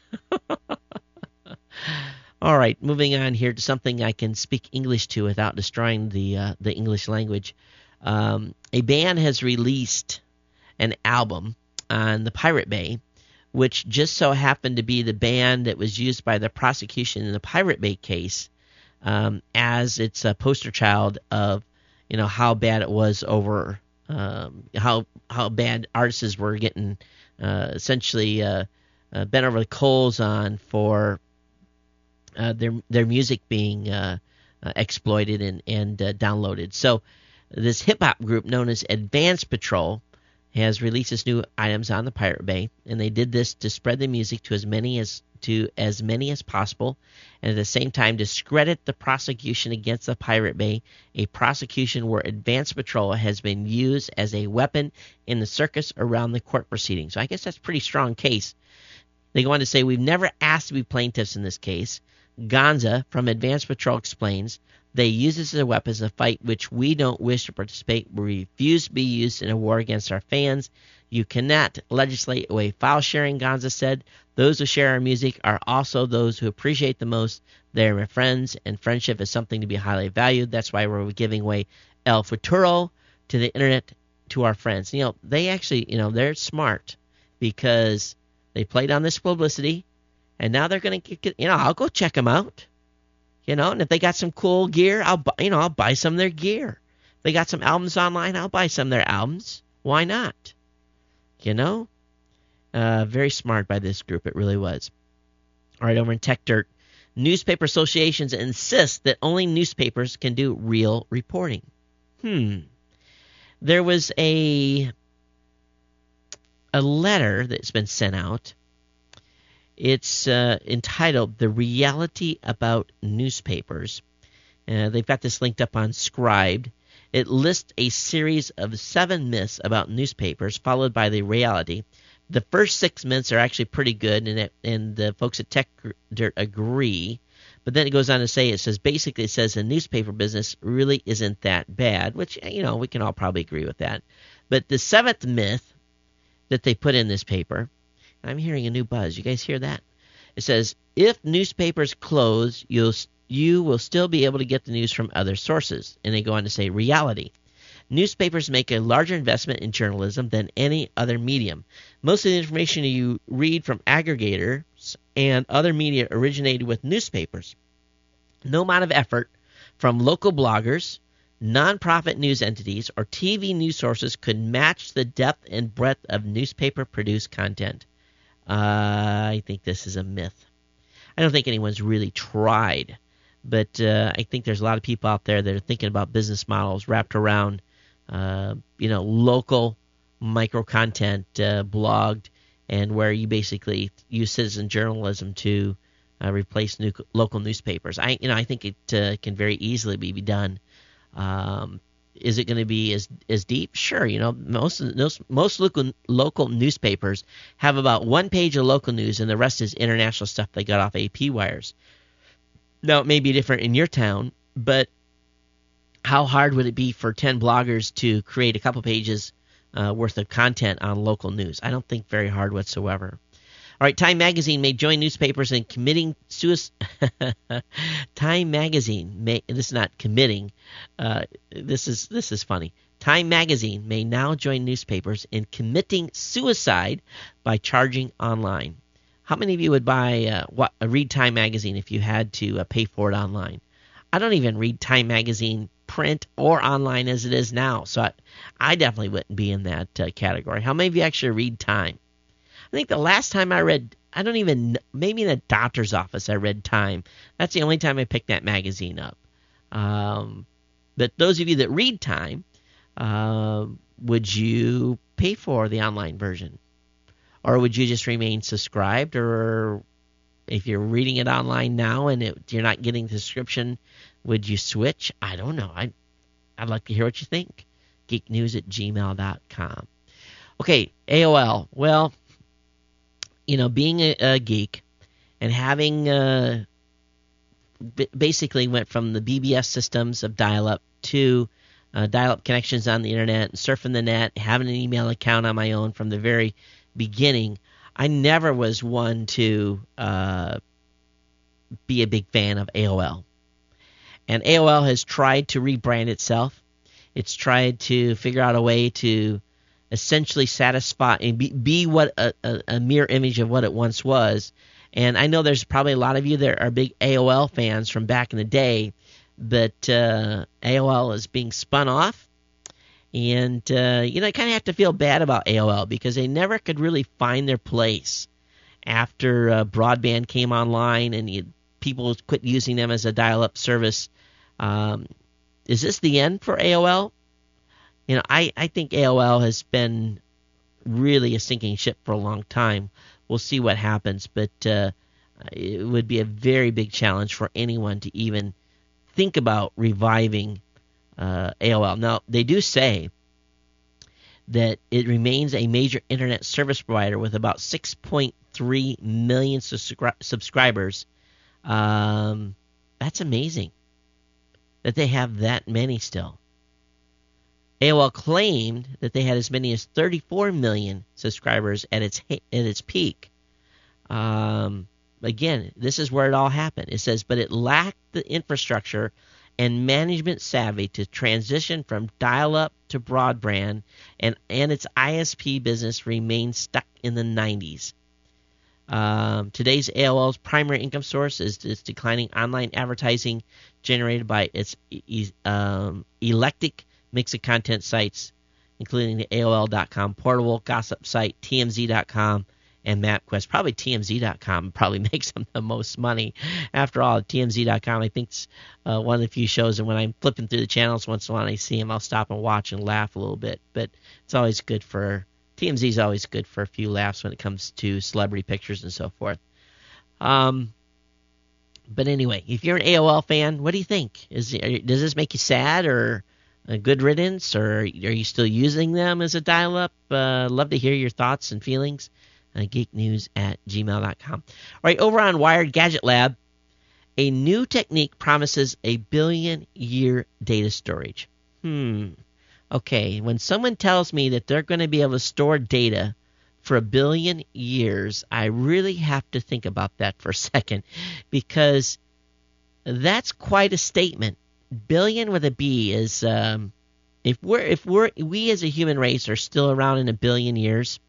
All right, moving on here to something I can speak English to without destroying the uh, the English language. Um, a band has released an album on the Pirate Bay, which just so happened to be the band that was used by the prosecution in the Pirate Bay case um, as its uh, poster child of, you know, how bad it was over um, how how bad artists were getting uh, essentially uh, uh, bent over the coals on for uh, their their music being uh, uh, exploited and and uh, downloaded. So this hip hop group known as Advance Patrol has released its new items on the Pirate Bay, and they did this to spread the music to as many as to as many as possible, and at the same time discredit the prosecution against the Pirate Bay, a prosecution where Advance Patrol has been used as a weapon in the circus around the court proceedings. So I guess that's a pretty strong case. They go on to say, we've never asked to be plaintiffs in this case. Gonza from Advance Patrol explains, they use this as a weapon in a fight which we don't wish to participate. We refuse to be used in a war against our fans. You cannot legislate away file sharing, Gonza said. Those who share our music are also those who appreciate the most. They are my friends, and friendship is something to be highly valued. That's why we're giving away El Futuro to the internet to our friends. You know, they actually, you know, they're smart because they played on this publicity, and now they're going to get, you know, I'll go check them out. You know, and if they got some cool gear, I'll buy, you know, I'll buy some of their gear. If they got some albums online, I'll buy some of their albums. Why not? You know, uh, very smart by this group. It really was. All right, over in Tech Dirt, newspaper associations insist that only newspapers can do real reporting. Hmm. There was a a letter that's been sent out. It's uh, entitled The Reality About Newspapers. Uh, they've got this linked up on Scribd. It lists a series of seven myths about newspapers, followed by the reality. The first six myths are actually pretty good, and, it, and the folks at Tech Dirt agree. But then it goes on to say, it says, basically it says the newspaper business really isn't that bad, which, you know, we can all probably agree with that. But the seventh myth that they put in this paper, I'm hearing a new buzz. You guys hear that? It says, if newspapers close, you'll you will still be able to get the news from other sources. And they go on to say reality. Newspapers make a larger investment in journalism than any other medium. Most of the information you read from aggregators and other media originated with newspapers. No amount of effort from local bloggers, nonprofit news entities, or T V news sources could match the depth and breadth of newspaper-produced content. Uh, I think this is a myth. I don't think anyone's really tried, but uh, I think there's a lot of people out there that are thinking about business models wrapped around, uh, you know, local micro content uh, blogged, and where you basically use citizen journalism to uh, replace new, local newspapers. I, you know, I think it uh, can very easily be, be done. Um, Is it going to be as as deep? Sure. You know, most most most local local newspapers have about one page of local news, and the rest is international stuff they got off A P wires. Now, it may be different in your town, but how hard would it be for ten bloggers to create a couple pages uh, worth of content on local news. I don't think very hard whatsoever. All right, Time Magazine may join newspapers in committing suicide. Time Magazine may. This is not committing. Uh, this is this is funny. Time Magazine may now join newspapers in committing suicide by charging online. How many of you would buy uh, what uh, read Time Magazine if you had to uh, pay for it online? I don't even read Time Magazine print or online as it is now, so I, I definitely wouldn't be in that uh, category. How many of you actually read Time? I think the last time I read, I don't even, maybe in a doctor's office I read Time. That's the only time I picked that magazine up. Um, but those of you that read Time, uh, would you pay for the online version? Or would you just remain subscribed? Or if you're reading it online now and it, you're not getting the subscription, would you switch? I don't know. I, I'd like to hear what you think. geek news at gmail dot com. Okay, A O L. Well, you know, being a, a geek and having uh, b- basically went from the B B S systems of dial-up to uh, dial-up connections on the internet and surfing the net, having an email account on my own from the very beginning, I never was one to uh, be a big fan of A O L. And A O L has tried to rebrand itself. It's tried to figure out a way to essentially satisfy and be, be what a, a, a mirror image of what it once was. And I know there's probably a lot of you that are big A O L fans from back in the day, but uh, A O L is being spun off. And, uh, you know, I kind of have to feel bad about A O L because they never could really find their place after uh, broadband came online and you, people quit using them as a dial-up service. Um, is this the end for A O L? You know, I, I think A O L has been really a sinking ship for a long time. We'll see what happens, but uh, it would be a very big challenge for anyone to even think about reviving uh, A O L. Now, they do say that it remains a major internet service provider with about six point three million subscri- subscribers. Um, that's amazing that they have that many still. A O L claimed that they had as many as thirty-four million subscribers at its at its peak. Um, again, this is where it all happened. It says, but it lacked the infrastructure and management savvy to transition from dial-up to broadband, and, and its I S P business remained stuck in the nineties. Um, today's A O L's primary income source is its declining online advertising generated by its e- um, eclectic mix of content sites, including the A O L dot com portable gossip site, T M Z dot com, and MapQuest. Probably T M Z dot com probably makes them the most money. After all, T M Z dot com, I think, is uh, one of the few shows, and when I'm flipping through the channels once in a while and I see them, I'll stop and watch and laugh a little bit. But it's always good for, T M Z is always good for a few laughs when it comes to celebrity pictures and so forth. Um, but anyway, if you're an A O L fan, what do you think? Is it, does this make you sad or a good riddance, or are you still using them as a dial-up? Uh, love to hear your thoughts and feelings. Uh, geek news at gmail dot com. All right, over on Wired Gadget Lab, a new technique promises a billion-year data storage. Hmm. Okay, when someone tells me that they're going to be able to store data for a billion years, I really have to think about that for a second, because that's quite a statement. Billion with a B is um, if we're if we're we as a human race are still around in a billion years.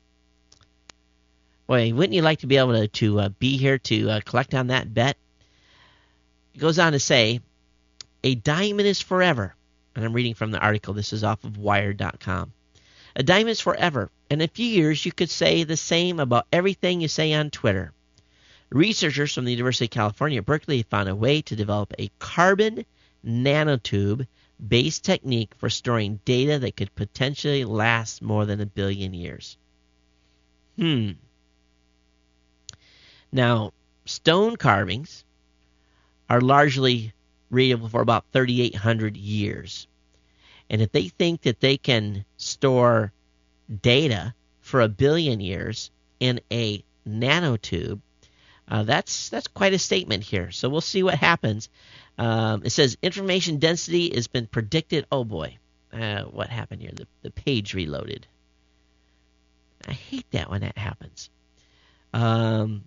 Boy, wouldn't you like to be able to to uh, be here to uh, collect on that bet? It goes on to say, a diamond is forever, and I'm reading from the article. This is off of Wired dot com. A diamond is forever. In a few years, you could say the same about everything you say on Twitter. Researchers from the University of California at Berkeley found a way to develop a carbon nanotube-based technique for storing data that could potentially last more than a billion years. Hmm. Now, stone carvings are largely readable for about thirty-eight hundred years. And if they think that they can store data for a billion years in a nanotube, uh, that's that's quite a statement here. So we'll see what happens. Um, it says information density has been predicted. Oh boy, uh, what happened here? The, the page reloaded. I hate that when that happens. Um,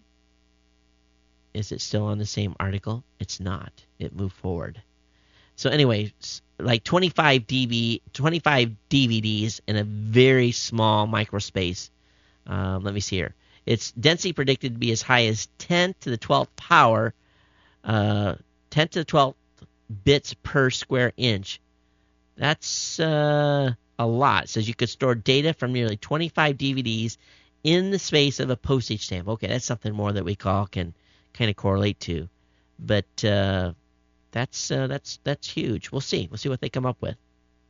is it still on the same article? It's not. It moved forward. So anyway, like twenty-five D V, twenty-five D V Ds in a very small microspace. Um, let me see here. Its density predicted to be as high as ten to the twelfth power, uh, ten to the twelfth bits per square inch. That's uh, a lot. It says you could store data from nearly twenty-five D V Ds in the space of a postage stamp. Okay, that's something more that we call can kind of correlate to. But uh, that's uh, that's that's huge. We'll see. We'll see what they come up with.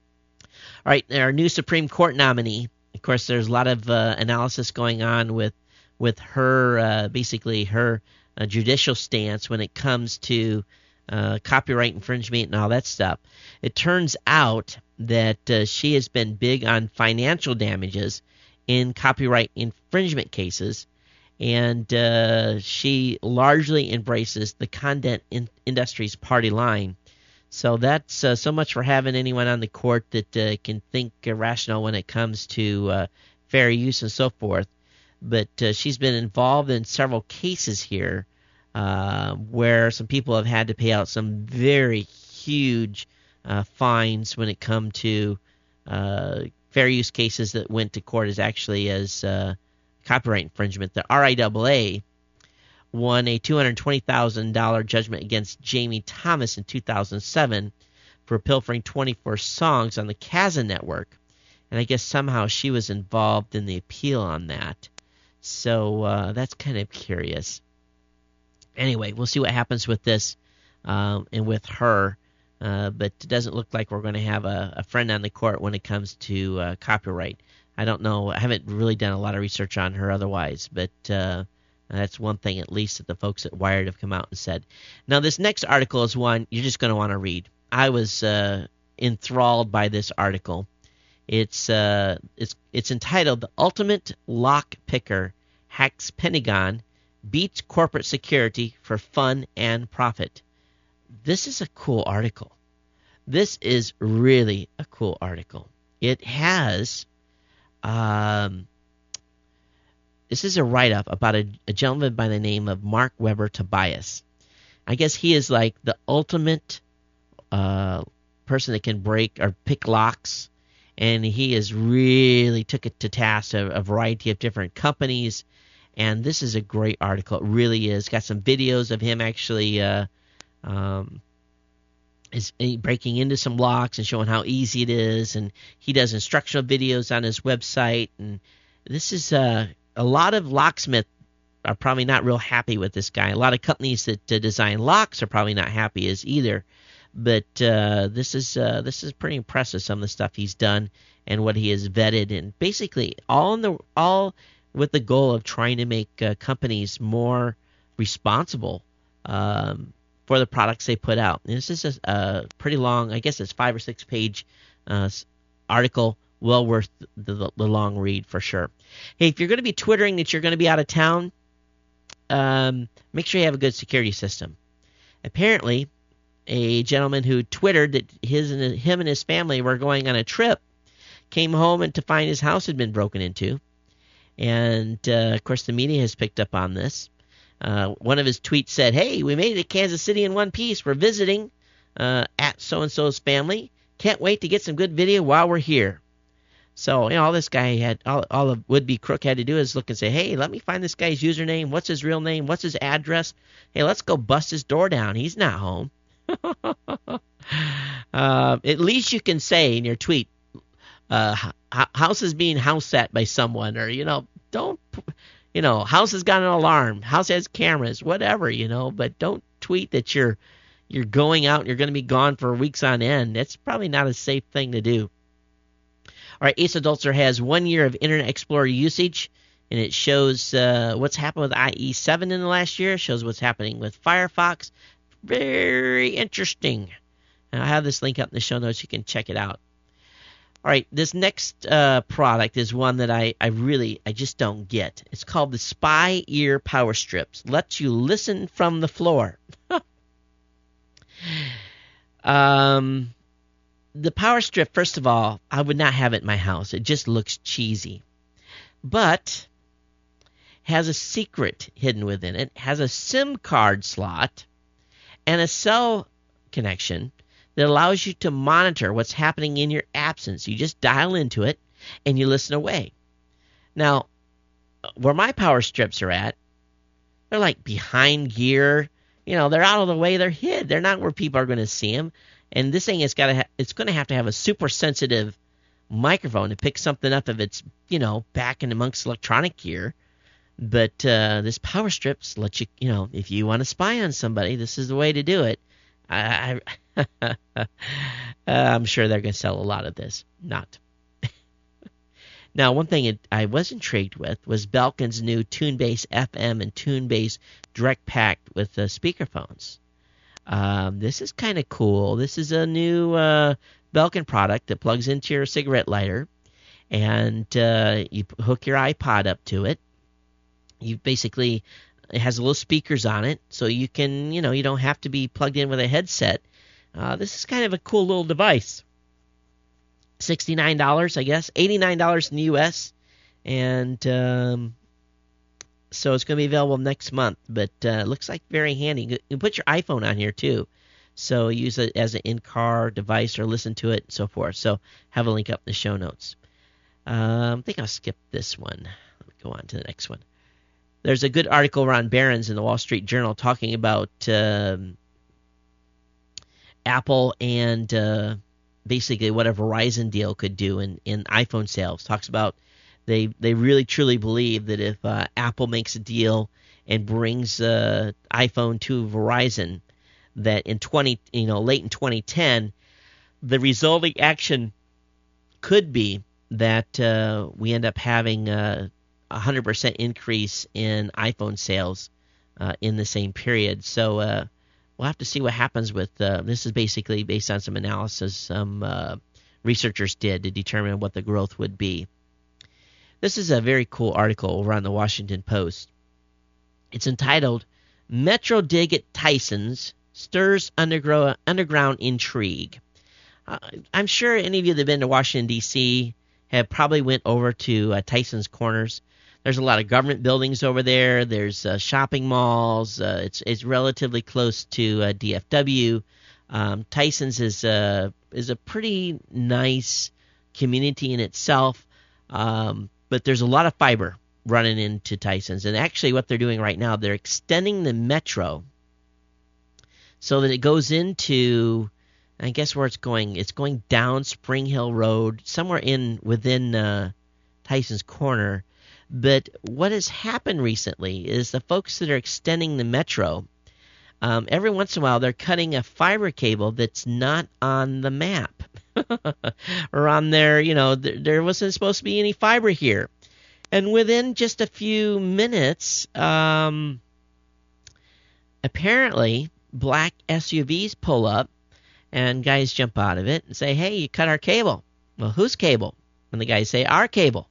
All right, our new Supreme Court nominee. Of course, there's a lot of uh, analysis going on with with her, uh, basically her uh, judicial stance when it comes to uh, copyright infringement and all that stuff. It turns out that uh, she has been big on financial damages in copyright infringement cases, and uh, she largely embraces the content in- industry's party line. So that's uh, so much for having anyone on the court that uh, can think uh, rational when it comes to uh, fair use and so forth. But uh, she's been involved in several cases here uh, where some people have had to pay out some very huge uh, fines when it come to uh, fair use cases that went to court as actually as uh, copyright infringement. The R I A A won a two hundred twenty thousand dollars judgment against Jamie Thomas in two thousand seven for pilfering twenty-four songs on the Kazaa network. And I guess somehow she was involved in the appeal on that. So uh, that's kind of curious. Anyway, we'll see what happens with this um, and with her. Uh, but it doesn't look like we're going to have a, a friend on the court when it comes to uh, copyright. I don't know. I haven't really done a lot of research on her otherwise. But uh, that's one thing at least that the folks at Wired have come out and said. Now, this next article is one you're just going to want to read. I was uh, enthralled by this article. It's uh, it's it's entitled "The Ultimate Lock Picker Hacks Pentagon, Beats Corporate Security for Fun and Profit." This is a cool article. This is really a cool article. It has um, this is a write-up about a, a gentleman by the name of Mark Weber Tobias. I guess he is like the ultimate uh, person that can break or pick locks. And he has really took it to task a, a variety of different companies. And this is a great article. It really is. Got some videos of him actually uh, um, is breaking into some locks and showing how easy it is. And he does instructional videos on his website. And this is uh, a lot of locksmiths are probably not real happy with this guy. A lot of companies that uh, design locks are probably not happy as either. But uh, this is uh, this is pretty impressive. Some of the stuff he's done and what he has vetted, and basically all in the all with the goal of trying to make uh, companies more responsible um, for the products they put out. And this is a, a pretty long, I guess it's five or six page uh, article, well worth the, the, the long read for sure. Hey, if you're going to be twittering that you're going to be out of town, um, make sure you have a good security system. Apparently, a gentleman who twittered that his and him and his family were going on a trip came home and to find his house had been broken into. And, uh, of course, the media has picked up on this. Uh, one of his tweets said, "Hey, we made it to Kansas City in one piece. We're visiting uh, at so-and-so's family. Can't wait to get some good video while we're here." So, you know, all this guy had, all, all a would-be crook had to do is look and say, "Hey, let me find this guy's username. What's his real name? What's his address? Hey, let's go bust his door down. He's not home." uh, at least you can say in your tweet, uh, house is being house set by someone, or, you know, don't, you know, house has got an alarm, house has cameras, whatever, you know, but don't tweet that you're, you're going out and you're going to be gone for weeks on end. That's probably not a safe thing to do. All right, Asa Dulzer has one year of Internet Explorer usage, and it shows uh, what's happened with I E seven in the last year, shows what's happening with Firefox. Very interesting. And I have this link up in the show notes. You can check it out. All right, this next uh, product is one that I, I really, I just don't get. It's called the Spy Ear Power Strips. Lets you listen from the floor. um, the Power Strip, first of all, I would not have it in my house. It just looks cheesy. but has a secret hidden within it, has a SIM card slot, and a cell connection that allows you to monitor what's happening in your absence. You just dial into it, and you listen away. Now, where my power strips are at, they're like behind gear. You know, they're out of the way. They're hid. They're not where people are going to see them. And this thing has got to ha- it's going to have to have a super sensitive microphone to pick something up if it's, you know, back in amongst electronic gear. But uh, this power strips let you, you know, if you want to spy on somebody, this is the way to do it. I, I uh, I'm sure they're going to sell a lot of this. Not. Now, one thing it, I was intrigued with was Belkin's new Tune-Base F M and Tune-Base Direct Pack with uh, speakerphones. Um, this is kind of cool. This is a new uh, Belkin product that plugs into your cigarette lighter, and uh, you hook your iPod up to it. You basically, it has little speakers on it, so you can, you know, you don't have to be plugged in with a headset. Uh, this is kind of a cool little device. sixty-nine dollars, I guess, eighty-nine dollars in the U S, and um, so it's going to be available next month, but uh, it looks like very handy. You can put your iPhone on here, too, so use it as an in-car device or listen to it and so forth. So have a link up in the show notes. Um, I think I'll skip this one. Let me go on to the next one. There's a good article around Barron's in the Wall Street Journal talking about um, Apple and uh, basically what a Verizon deal could do in, in iPhone sales. Talks about they they really truly believe that if uh, Apple makes a deal and brings uh, iPhone to Verizon, that in twenty you know late in twenty ten, the resulting action could be that uh, we end up having a one hundred percent increase in iPhone sales uh, in the same period. So uh, we'll have to see what happens with uh, this. Is basically based on some analysis some uh, researchers did to determine what the growth would be. This is a very cool article over on the Washington Post. It's entitled "Metro Dig at Tyson's Stirs Undergro- Underground Intrigue." Uh, I'm sure any of you that have been to Washington, D C have probably went over to uh, Tyson's Corners. There's a lot of government buildings over there. There's uh, shopping malls. Uh, it's it's relatively close to uh, D F W. Um, Tyson's is a is a pretty nice community in itself, um, but there's a lot of fiber running into Tyson's. And actually, what they're doing right now, they're extending the metro so that it goes into, I guess where it's going. It's going down Spring Hill Road, somewhere in within uh, Tyson's Corner. But what has happened recently is the folks that are extending the metro, um, every once in a while they're cutting a fiber cable that's not on the map or on there. You know, there, there wasn't supposed to be any fiber here. And within just a few minutes, um, apparently black S U Vs pull up and guys jump out of it and say, "Hey, you cut our cable." Well, whose cable? And the guys say, "Our cable."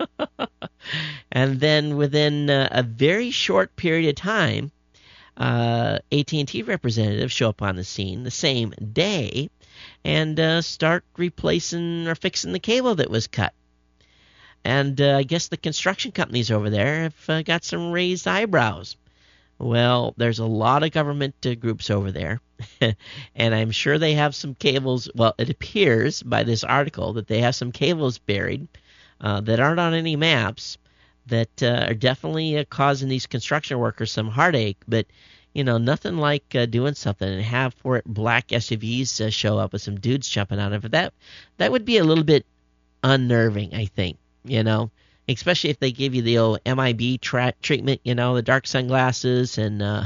And then within uh, a very short period of time, uh, A T and T representatives show up on the scene the same day and uh, start replacing or fixing the cable that was cut. And uh, I guess the construction companies over there have uh, got some raised eyebrows. Well, there's a lot of government uh, groups over there, and I'm sure they have some cables. Well, it appears by this article that they have some cables buried uh, that aren't on any maps that uh, are definitely uh, causing these construction workers some heartache. But, you know, nothing like uh, doing something and have for it black S U Vs uh, show up with some dudes jumping out of it. That, that would be a little bit unnerving, I think, you know. Especially if they give you the old M I B tra- treatment, you know, the dark sunglasses and, uh,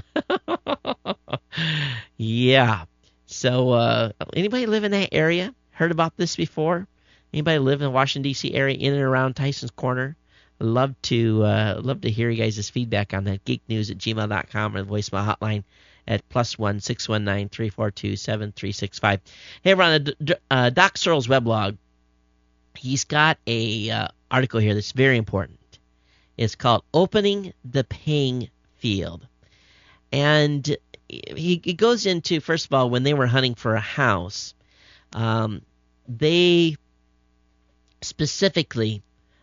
yeah. So, uh, anybody live in that area? Heard about this before? Anybody live in the Washington, D C area in and around Tyson's Corner? I'd love to, uh, love to hear you guys' feedback on that. geek news at gmail dot com or the voicemail hotline at plus one six one nine three four two seven three six five. Hey, we're on the uh, Doc Searles weblog. He's got a uh, article here that's very important. It's called "Opening the Paying Field." And he, he goes into, first of all, when they were hunting for a house, um, they specifically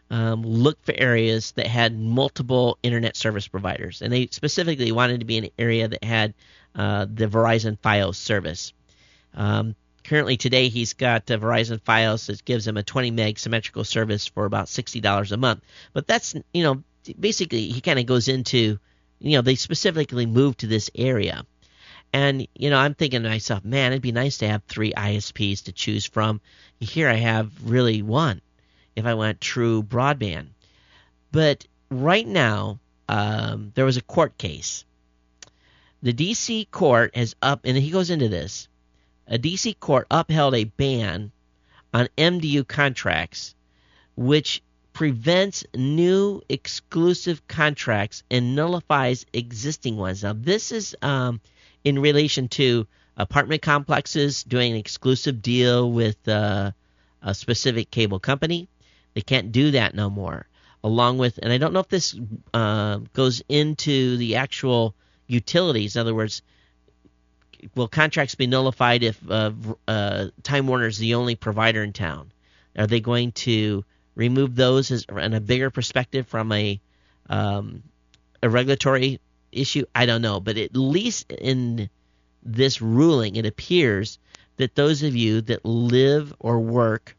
um, looked for areas that had multiple internet service providers, and they specifically wanted to be an area that had uh, the Verizon Fios service. Um, currently today he's got uh, Verizon Fios that gives him a twenty meg symmetrical service for about sixty dollars a month. But that's, you know, basically he kind of goes into, you know, they specifically moved to this area. And, you know, I'm thinking to myself, man, it'd be nice to have three I S Ps to choose from. Here I have really one if I want true broadband. But right now, um, there was a court case. The D C court has up, and he goes into this, a D C court upheld a ban on M D U contracts, which prevents new exclusive contracts and nullifies existing ones. Now, this is um, in relation to apartment complexes doing an exclusive deal with uh, a specific cable company. They can't do that no more. Along with, and I don't know if this uh, goes into the actual utilities. In other words, will contracts be nullified if uh, uh, Time Warner is the only provider in town? Are they going to remove those as in a bigger perspective from a um, a regulatory issue? I don't know, but at least in this ruling, it appears that those of you that live or work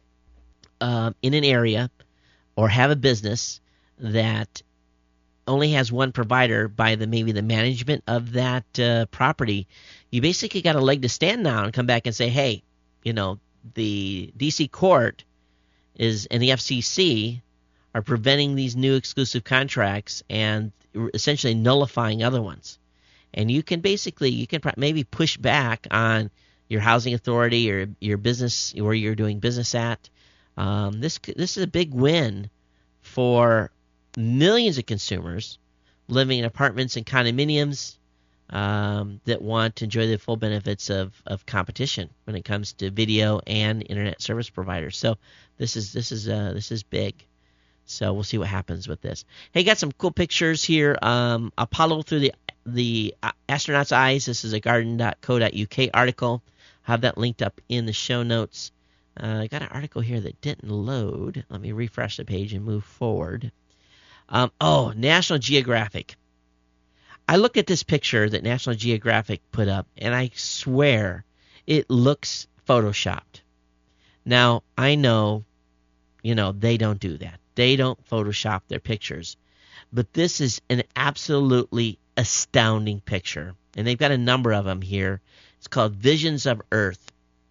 uh, in an area or have a business that only has one provider by the maybe the management of that uh, property, you basically got a leg to stand now and come back and say, hey, you know, the D C court is and the F C C are preventing these new exclusive contracts and essentially nullifying other ones. And you can basically, you can maybe push back on your housing authority or your business where you're doing business at. Um, this this is a big win for millions of consumers living in apartments and condominiums um, that want to enjoy the full benefits of, of competition when it comes to video and internet service providers. So this is this is uh, this is big. So we'll see what happens with this. Hey, got some cool pictures here. Um, Apollo through the the astronaut's eyes. This is a garden dot co dot U K article. I'll have that linked up in the show notes. Uh, I got an article here that didn't load. Let me refresh the page and move forward. Um, oh, National Geographic. I look at this picture that National Geographic put up, and I swear it looks photoshopped. Now, I know, you know, they don't do that. They don't Photoshop their pictures. But this is an absolutely astounding picture. And they've got a number of them here. It's called Visions of Earth.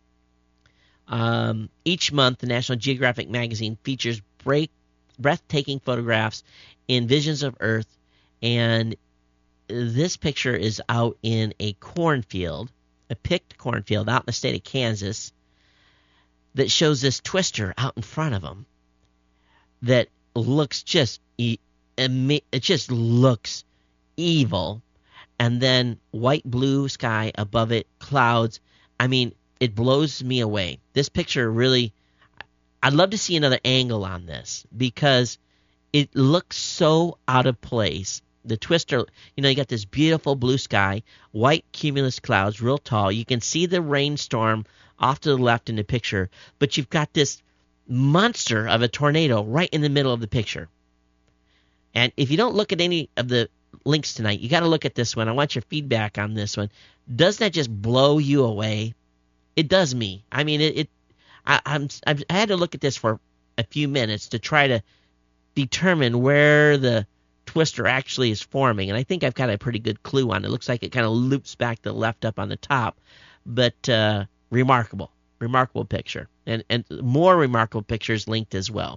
Um, each month, the National Geographic magazine features break, breathtaking photographs in Visions of Earth. And this picture is out in a cornfield, a picked cornfield out in the state of Kansas, that shows this twister out in front of them that looks just it just looks evil, and then white blue sky above it, clouds. I mean, it blows me away. This picture really, I'd love to see another angle on this because it looks so out of place. The twister, you know, you got this beautiful blue sky, white cumulus clouds, real tall. You can see the rainstorm off to the left in the picture, but you've got this monster of a tornado right in the middle of the picture. And if you don't look at any of the links tonight, you got to look at this one. I want your feedback on this one. Doesn't that just blow you away? It does me. I mean, it. it I, I'm, I've, I had to look at this for a few minutes to try to determine where the twister actually is forming, and I think I've got a pretty good clue on it. It looks like it kind of loops back to the left up on the top, but uh, remarkable, remarkable picture, and and more remarkable pictures linked as well.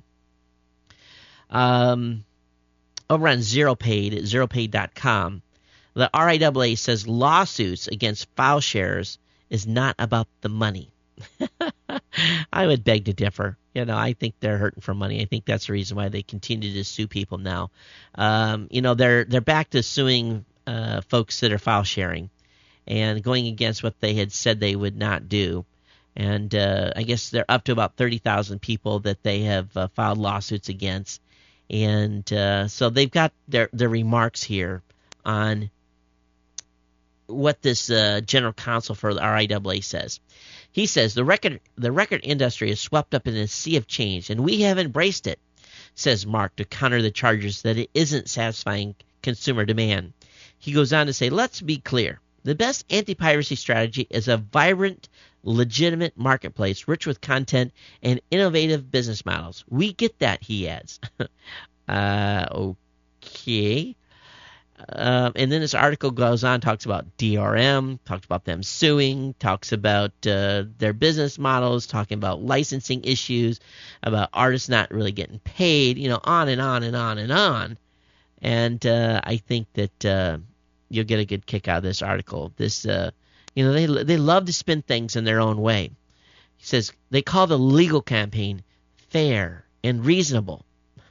Um, over on ZeroPaid at zero paid dot com, the R I A A says lawsuits against file sharers is not about the money. I would beg to differ. You know, I think they're hurting for money. I think that's the reason why they continue to sue people now. Um, you know, they're they're back to suing uh, folks that are file sharing and going against what they had said they would not do. And uh, I guess they're up to about thirty thousand people that they have uh, filed lawsuits against. And uh, so they've got their, their remarks here on what this uh, general counsel for the R I A A says. He says the record the record industry is swept up in a sea of change, and we have embraced it. says Mark, to counter the charges that it isn't satisfying consumer demand. He goes on to say, let's be clear. The best anti-piracy strategy is a vibrant, legitimate marketplace rich with content and innovative business models. We get that, he adds. uh, okay. Uh, and then this article goes on, talks about D R M, talks about them suing, talks about uh, their business models, talking about licensing issues, about artists not really getting paid, you know, on and on and on and on. And uh, I think that uh, you'll get a good kick out of this article. This, uh, you know, they they love to spin things in their own way. He says they call the legal campaign fair and reasonable.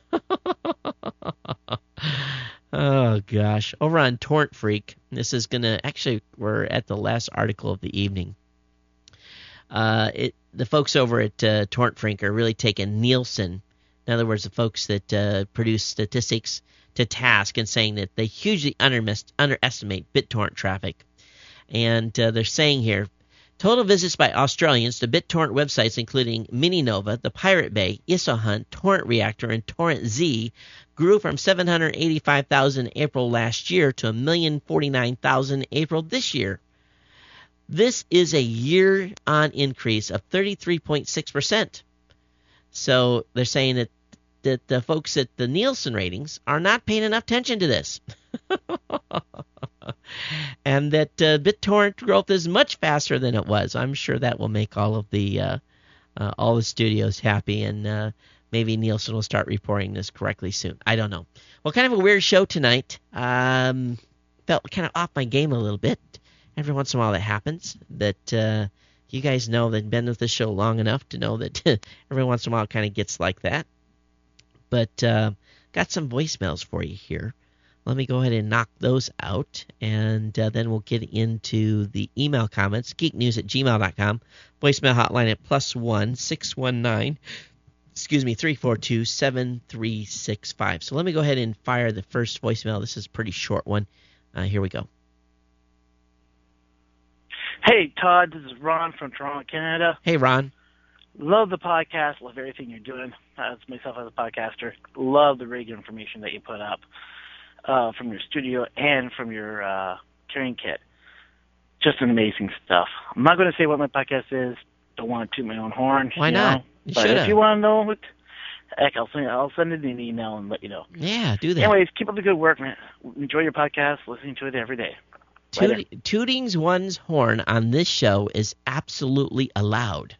Oh, gosh. Over on Torrent Freak, this is going to – actually, we're at the last article of the evening. Uh, it, the folks over at uh, Torrent Freak are really taking Nielsen, in other words, the folks that uh, produce statistics, to task and saying that they hugely underestimate BitTorrent traffic. And uh, they're saying here, total visits by Australians to BitTorrent websites including MiniNova, the Pirate Bay, ISOHunt, Torrent Reactor, and Torrent Z grew from seven hundred eighty-five thousand April last year to one million forty-nine thousand April this year. This is a year-on increase of thirty-three point six percent. So they're saying that, that the folks at the Nielsen ratings are not paying enough attention to this. And that uh, BitTorrent growth is much faster than it was. I'm sure that will make all of the uh, uh, all the studios happy, and uh, maybe Nielsen will start reporting this correctly soon. I don't know. Well, kind of a weird show tonight. Um, felt kind of off my game a little bit. Every once in a while that happens. That uh, you guys know that been with the show long enough to know that every once in a while it kind of gets like that. But uh, got some voicemails for you here. Let me go ahead and knock those out, and uh, then we'll get into the email comments, geeknews at gmail dot com, voicemail hotline at plus one six one nine, excuse me, three four two, seven three six five. So let me go ahead and fire the first voicemail. This is a pretty short one. Uh, here we go. Hey, Todd, this is Ron from Toronto, Canada. Hey, Ron. Love the podcast. Love everything you're doing. As myself as a podcaster, love the radio information that you put up. Uh, from your studio and from your uh, carrying kit. Just an amazing stuff. I'm not going to say what my podcast is. Don't want to toot my own horn. Why you not? Know? You but should've. if you want to know it, heck, I'll send, I'll send it in an email and let you know. Yeah, do that. Anyways, keep up the good work, man. Enjoy your podcast. Listening to it every day. Toot, tooting one's horn on this show is absolutely allowed.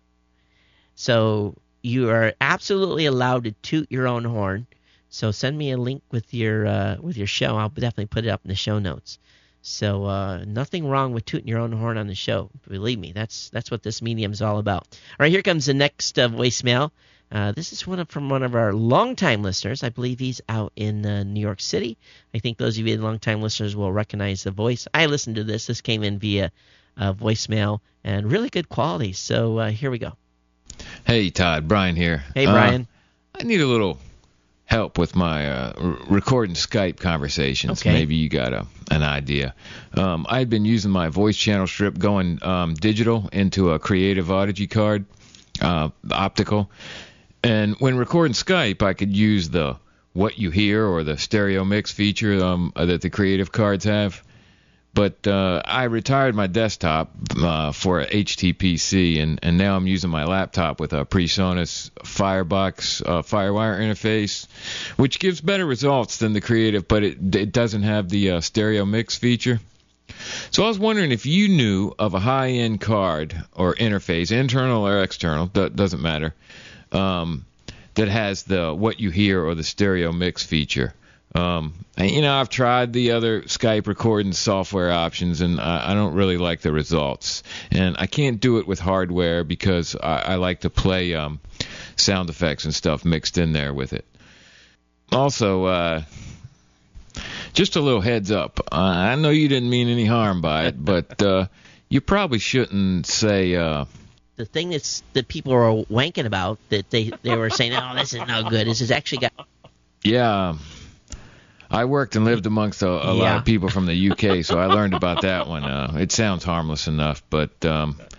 So you are absolutely allowed to toot your own horn. So send me a link with your uh, with your show. I'll definitely put it up in the show notes. So uh, nothing wrong with tooting your own horn on the show. Believe me, that's that's what this medium is all about. All right, here comes the next uh, voicemail. Uh, this is one of, from one of our longtime listeners. I believe he's out in uh, New York City. I think those of you longtime listeners will recognize the voice. I listened to this. This came in via uh, voicemail, and really good quality. So uh, here we go. Hey, Todd. Brian here. Hey, Brian. Uh, I need a little help with my uh, r- recording Skype conversations. Okay. Maybe you got a, an idea. Um, I'd been using my voice channel strip going um, digital into a Creative Audigy card, uh, optical. And when recording Skype, I could use the what you hear or the stereo mix feature um, that the Creative cards have. But uh, I retired my desktop uh, for a H T P C, and, and now I'm using my laptop with a PreSonus Firebox uh, FireWire interface, which gives better results than the Creative, but it, it doesn't have the uh, stereo mix feature. So I was wondering if you knew of a high-end card or interface, internal or external, that doesn't matter, um, that has the what you hear or the stereo mix feature. Um, and, you know, I've tried the other Skype recording software options, and I, I don't really like the results. And I can't do it with hardware because I, I like to play um, sound effects and stuff mixed in there with it. Also, uh, just a little heads up. Uh, I know you didn't mean any harm by it, but uh, you probably shouldn't say... Uh, the thing that's that people are wanking about, that they, they were saying, oh, this is no good, is it's actually got... Yeah, I worked and lived amongst a, a yeah. lot of people from the U K, so I learned about that one. Uh, it sounds harmless enough, but um,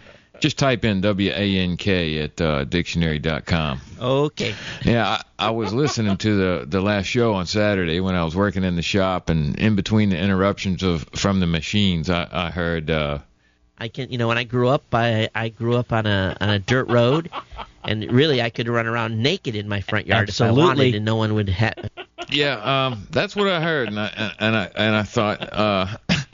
Just type in W A N K at uh, dictionary dot com. Okay. Yeah, I, I was listening to the, the last show on Saturday when I was working in the shop, and in between the interruptions of from the machines, I, I heard... Uh, I can, you know, when I grew up, I I grew up on a on a dirt road, and really I could run around naked in my front yard Absolutely. if I wanted, and no one would have. Yeah, um, that's what I heard, and I and I and I thought, uh,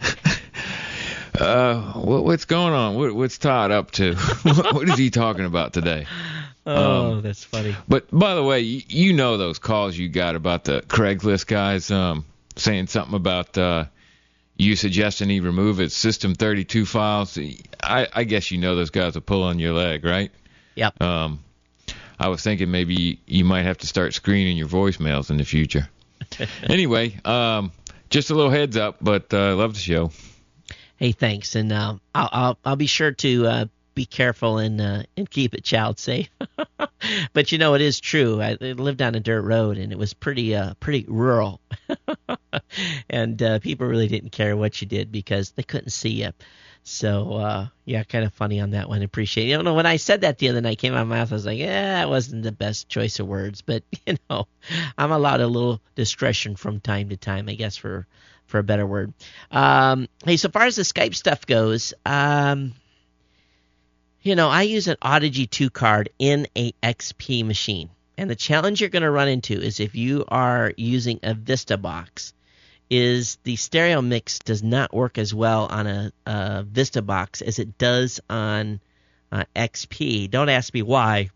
uh, what, what's going on? What, what's Todd up to? What is he talking about today? Oh, um, that's funny. But by the way, you, you know those calls you got about the Craigslist guys um, saying something about. Uh, You suggesting he remove its System thirty-two files. I, I guess you know those guys will pull on your leg, right? Yep. Um, I was thinking maybe you might have to start screening your voicemails in the future. Anyway, um, just a little heads up, but I uh, love the show. Hey, thanks, and uh, I'll, I'll I'll be sure to uh, be careful and uh, and keep it child safe. But you know, it is true. I lived on a dirt road, and it was pretty uh pretty rural, and uh, people really didn't care what you did because they couldn't see you. So uh, yeah, kind of funny on that one. Appreciate it. You know, when I said that the other night, came out of my mouth, I was like, yeah, that wasn't the best choice of words, but you know, I'm allowed a little discretion from time to time, I guess, for for a better word. Um, hey, so far as the Skype stuff goes, um. You know, I use an Audigy two card in a X P machine. And the challenge you're going to run into is if you are using a VistaBox, is the stereo mix does not work as well on a, a VistaBox as it does on uh, X P. Don't ask me why.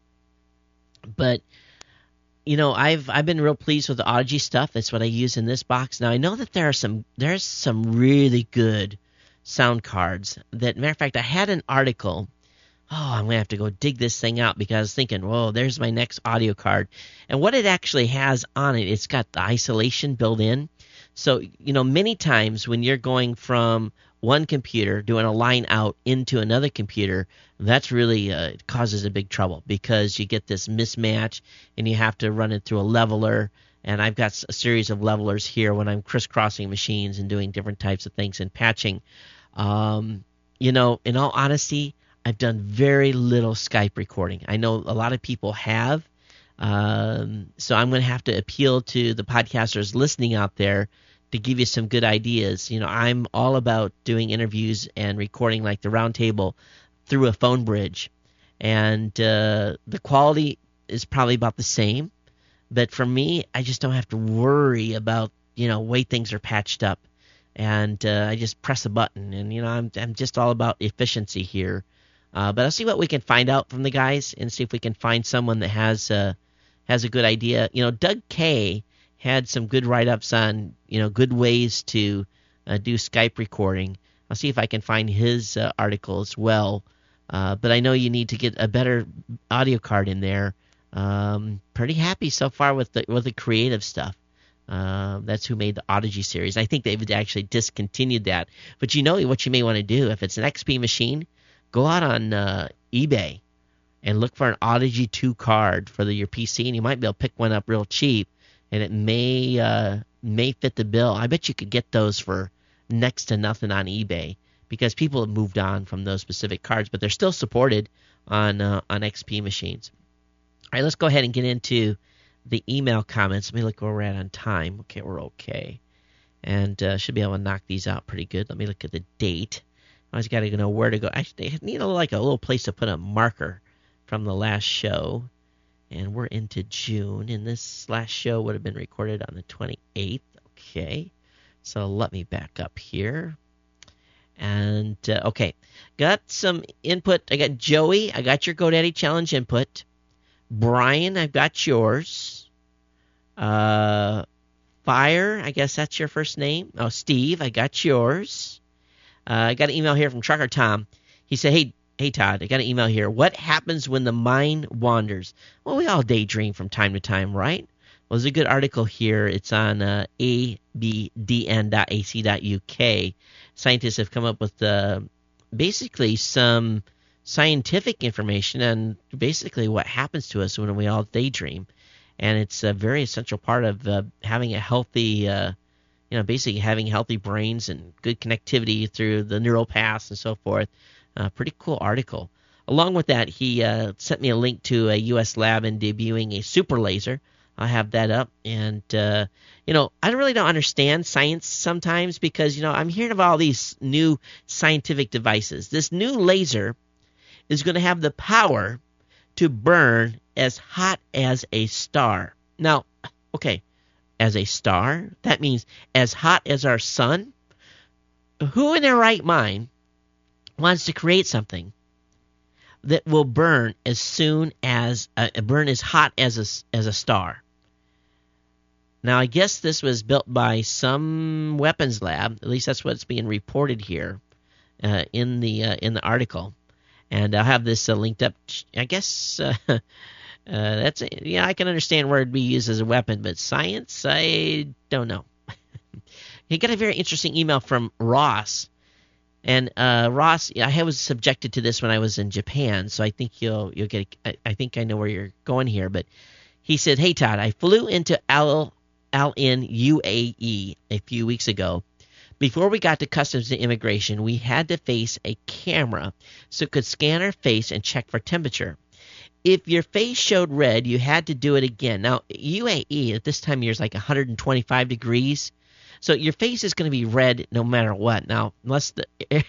But, you know, I've I've been real pleased with the Audigy stuff. That's what I use in this box. Now, I know that there are some there's some really good sound cards. That, matter of fact, I had an article. Oh, I'm going to have to go dig this thing out because I was thinking, whoa, there's my next audio card. And what it actually has on it, it's got the isolation built in. So, you know, many times when you're going from one computer, doing a line out into another computer, that's really uh, causes a big trouble because you get this mismatch and you have to run it through a leveler. And I've got a series of levelers here when I'm crisscrossing machines and doing different types of things and patching. Um, you know, in all honesty, I've done very little Skype recording. I know a lot of people have, um, so I'm going to have to appeal to the podcasters listening out there to give you some good ideas. You know, I'm all about doing interviews and recording like the round table through a phone bridge, and uh, the quality is probably about the same, but for me, I just don't have to worry about, you know, way things are patched up, and uh, I just press a button, and, you know, I'm I'm just all about efficiency here. Uh, but I'll see what we can find out from the guys and see if we can find someone that has uh, has a good idea. You know, Doug Kay had some good write-ups on, you know, good ways to uh, do Skype recording. I'll see if I can find his uh, article as well. Uh, but I know you need to get a better audio card in there. Um, pretty happy so far with the with the creative stuff. Uh, that's who made the Audigy series. I think they've actually discontinued that. But you know what you may want to do if it's an X P machine. Go out on uh, eBay and look for an Audigy two card for the, your P C, and you might be able to pick one up real cheap, and it may uh, may fit the bill. I bet you could get those for next to nothing on eBay because people have moved on from those specific cards, but they're still supported on uh, on X P machines. All right, let's go ahead and get into the email comments. Let me look where we're at on time. Okay, we're okay, and uh, should be able to knock these out pretty good. Let me look at the date. I just got to know where to go. I need a, like a little place to put a marker from the last show. And we're into June. And this last show would have been recorded on the twenty-eighth. Okay. So let me back up here. And, uh, okay. Got some input. I got Joey. I got your GoDaddy Challenge input. Brian, I've got yours. Uh, Fire, I guess that's your first name. Oh, Steve, I got yours. Uh, I got an email here from Trucker Tom. He said, hey, hey Todd, I got an email here. What happens when the mind wanders? Well, we all daydream from time to time, right? Well, there's a good article here. It's on uh, a b d n dot a c dot u k. Scientists have come up with uh, basically some scientific information on basically what happens to us when we all daydream. And it's a very essential part of uh, having a healthy uh you know, basically having healthy brains and good connectivity through the neural paths and so forth. Uh, pretty cool article. Along with that, he uh, sent me a link to a U S lab in debuting a super laser. I have that up, and uh, you know, I really don't understand science sometimes because you know I'm hearing about all these new scientific devices. This new laser is going to have the power to burn as hot as a star. Now, okay, as a star, that means as hot as our sun. Who in their right mind wants to create something that will burn as soon as uh, burn as hot as a, as a star? Now, I guess this was built by some weapons lab. At least that's what's being reported here uh, in the uh, in the article. And I'll have this uh, linked up. I guess uh, uh, that's yeah. I can understand where it'd be used as a weapon, but science, I don't know. He got a very interesting email from Ross, and uh, Ross, I was subjected to this when I was in Japan, so I think you'll you'll get. I, I think I know where you're going here, but he said, "Hey Todd, I flew into Al Al in U A E a few weeks ago. Before we got to customs and immigration, we had to face a camera so it could scan our face and check for temperature. If your face showed red, you had to do it again. Now, U A E at this time of year is like one hundred twenty-five degrees, so your face is going to be red no matter what. Now, unless the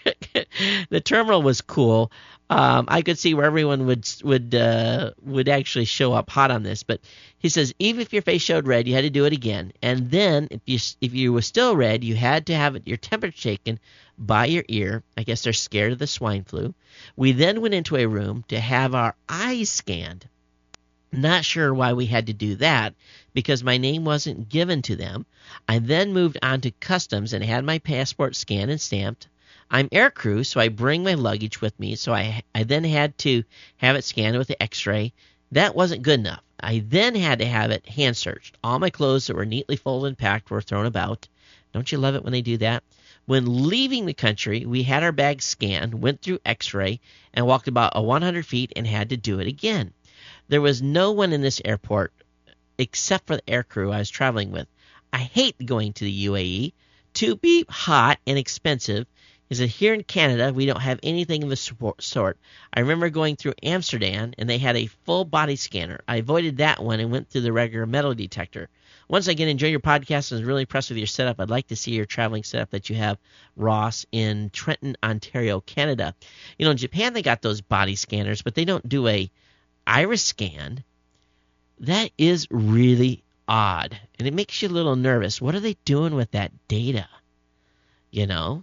the terminal was cool, um, I could see where everyone would would uh, would actually show up hot on this. But he says even if your face showed red, you had to do it again, and then if you if you were still red, you had to have your temperature taken by your ear. I guess they're scared of the swine flu. We then went into a room to have our eyes scanned. Not sure why we had to do that, because my name wasn't given to them. I then moved on to customs and had my passport scanned and stamped. I'm aircrew, so I bring my luggage with me, so I, I then had to have it scanned with the x-ray. That wasn't good enough. I then had to have it hand searched. All my clothes that were neatly folded and packed were thrown about. Don't you love it when they do that? When leaving the country, we had our bags scanned, went through x-ray, and walked about a one hundred feet and had to do it again. There was no one in this airport except for the aircrew I was traveling with. I hate going to the U A E. To be hot and expensive is that here in Canada, we don't have anything of the sort. I remember going through Amsterdam, and they had a full body scanner. I avoided that one and went through the regular metal detector. Once again, enjoy your podcast and was really impressed with your setup. I'd like to see your traveling setup that you have, Ross, in Trenton, Ontario, Canada. You know, in Japan, they got those body scanners, but they don't do a iris scan. That is really odd, and it makes you a little nervous. What are they doing with that data? You know?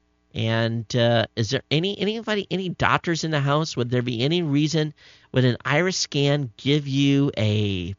And uh, is there any anybody, any doctors in the house? Would there be any reason, would an iris scan give you a,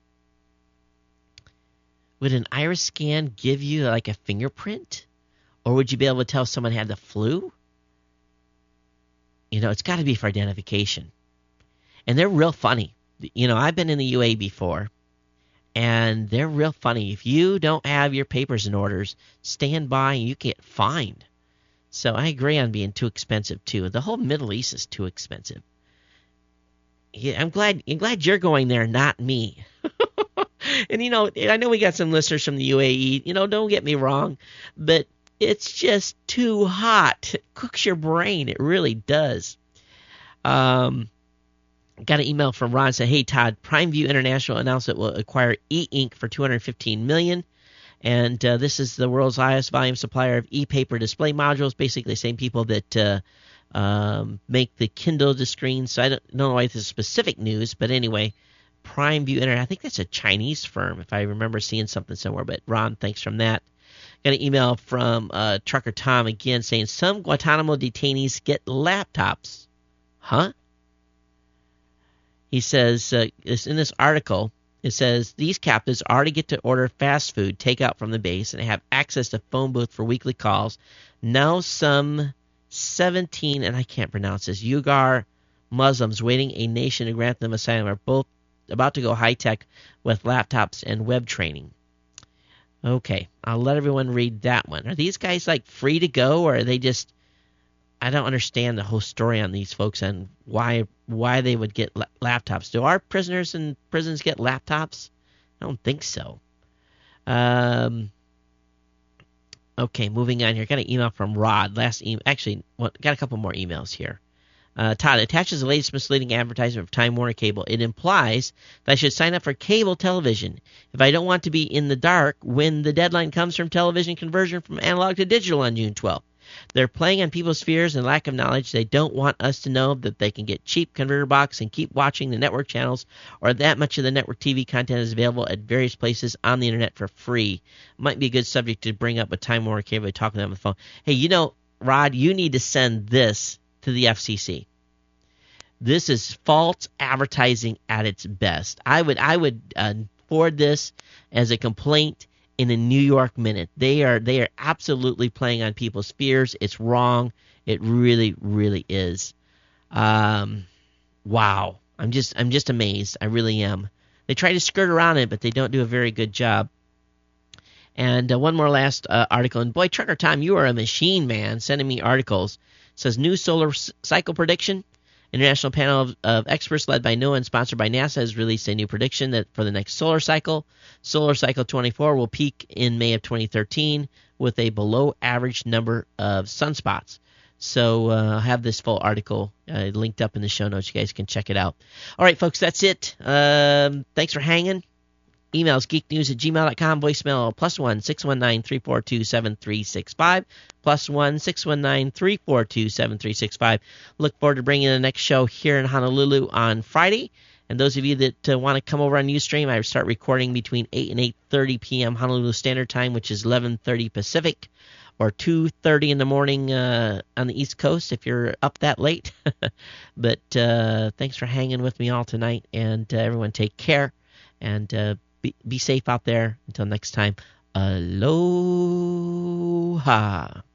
would an iris scan give you like a fingerprint? Or would you be able to tell someone had the flu? You know, it's got to be for identification. And they're real funny. You know, I've been in the U A E before, and they're real funny. If you don't have your papers and orders, stand by and you get fined. So I agree on being too expensive too. The whole Middle East is too expensive. Yeah, I'm glad. I'm glad you're going there, not me. And you know, I know we got some listeners from the U A E. You know, don't get me wrong, but it's just too hot. It cooks your brain. It really does. Um. Got an email from Ron saying, "Hey Todd, PrimeView International announced it will acquire E-Ink for two hundred fifteen million dollars, and uh, this is the world's highest volume supplier of e-paper display modules. Basically, the same people that uh, um, make the Kindle to screen. So I don't, don't know why this is specific news, but anyway, PrimeView International. I think that's a Chinese firm, if I remember seeing something somewhere. But Ron, thanks from that. Got an email from uh, Trucker Tom again saying some Guantanamo detainees get laptops. Huh? He says, uh, in this article, it says, these captives already get to order fast food takeout from the base and have access to phone booth for weekly calls. Now some seventeen, and I can't pronounce this, Uyghur Muslims waiting a nation to grant them asylum are both about to go high-tech with laptops and web training. Okay, I'll let everyone read that one. Are these guys, like, free to go, or are they just... I don't understand the whole story on these folks and why why they would get la- laptops. Do our prisoners in prisons get laptops? I don't think so. Um. Okay, moving on here. Got an email from Rod. Last email, actually, well, got a couple more emails here. Uh, Todd attaches the latest misleading advertisement for Time Warner Cable. It implies that I should sign up for cable television if I don't want to be in the dark when the deadline comes from television conversion from analog to digital on June twelfth. They're playing on people's fears and lack of knowledge. They don't want us to know that they can get cheap converter box and keep watching the network channels, or that much of the network T V content is available at various places on the internet for free. Might be a good subject to bring up with Time Warner Cable, talking to them on the phone. Hey, you know, Rod, you need to send this to the F C C. This is false advertising at its best. I would I would uh, forward this as a complaint in a New York Minute. They are they are absolutely playing on people's fears. It's wrong. It really really is. Um, wow. I'm just I'm just amazed. I really am. They try to skirt around it, but they don't do a very good job. And uh, one more last uh, article. And boy, Trucker Tom, you are a machine, man, sending me articles. It says new solar s- cycle prediction. International panel of, of experts led by NOAA and sponsored by NASA has released a new prediction that for the next solar cycle, solar cycle twenty-four will peak in May of twenty thirteen with a below-average number of sunspots. So uh, I have this full article uh, linked up in the show notes. You guys can check it out. All right, folks, that's it. Um, thanks for hanging. Emails geeknews at gmail dot com. Voicemail plus one six one nine three four two seven three six five. Plus one six one nine three four two seven three six five. Look forward to bringing the next show here in Honolulu on Friday. And those of you that uh, want to come over on Ustream, I start recording between eight and eight thirty p.m. Honolulu Standard Time, which is eleven thirty Pacific, or two thirty in the morning uh, on the East Coast if you're up that late. But uh, thanks for hanging with me all tonight, and uh, everyone take care. And uh, Be, be safe out there. Until next time, aloha.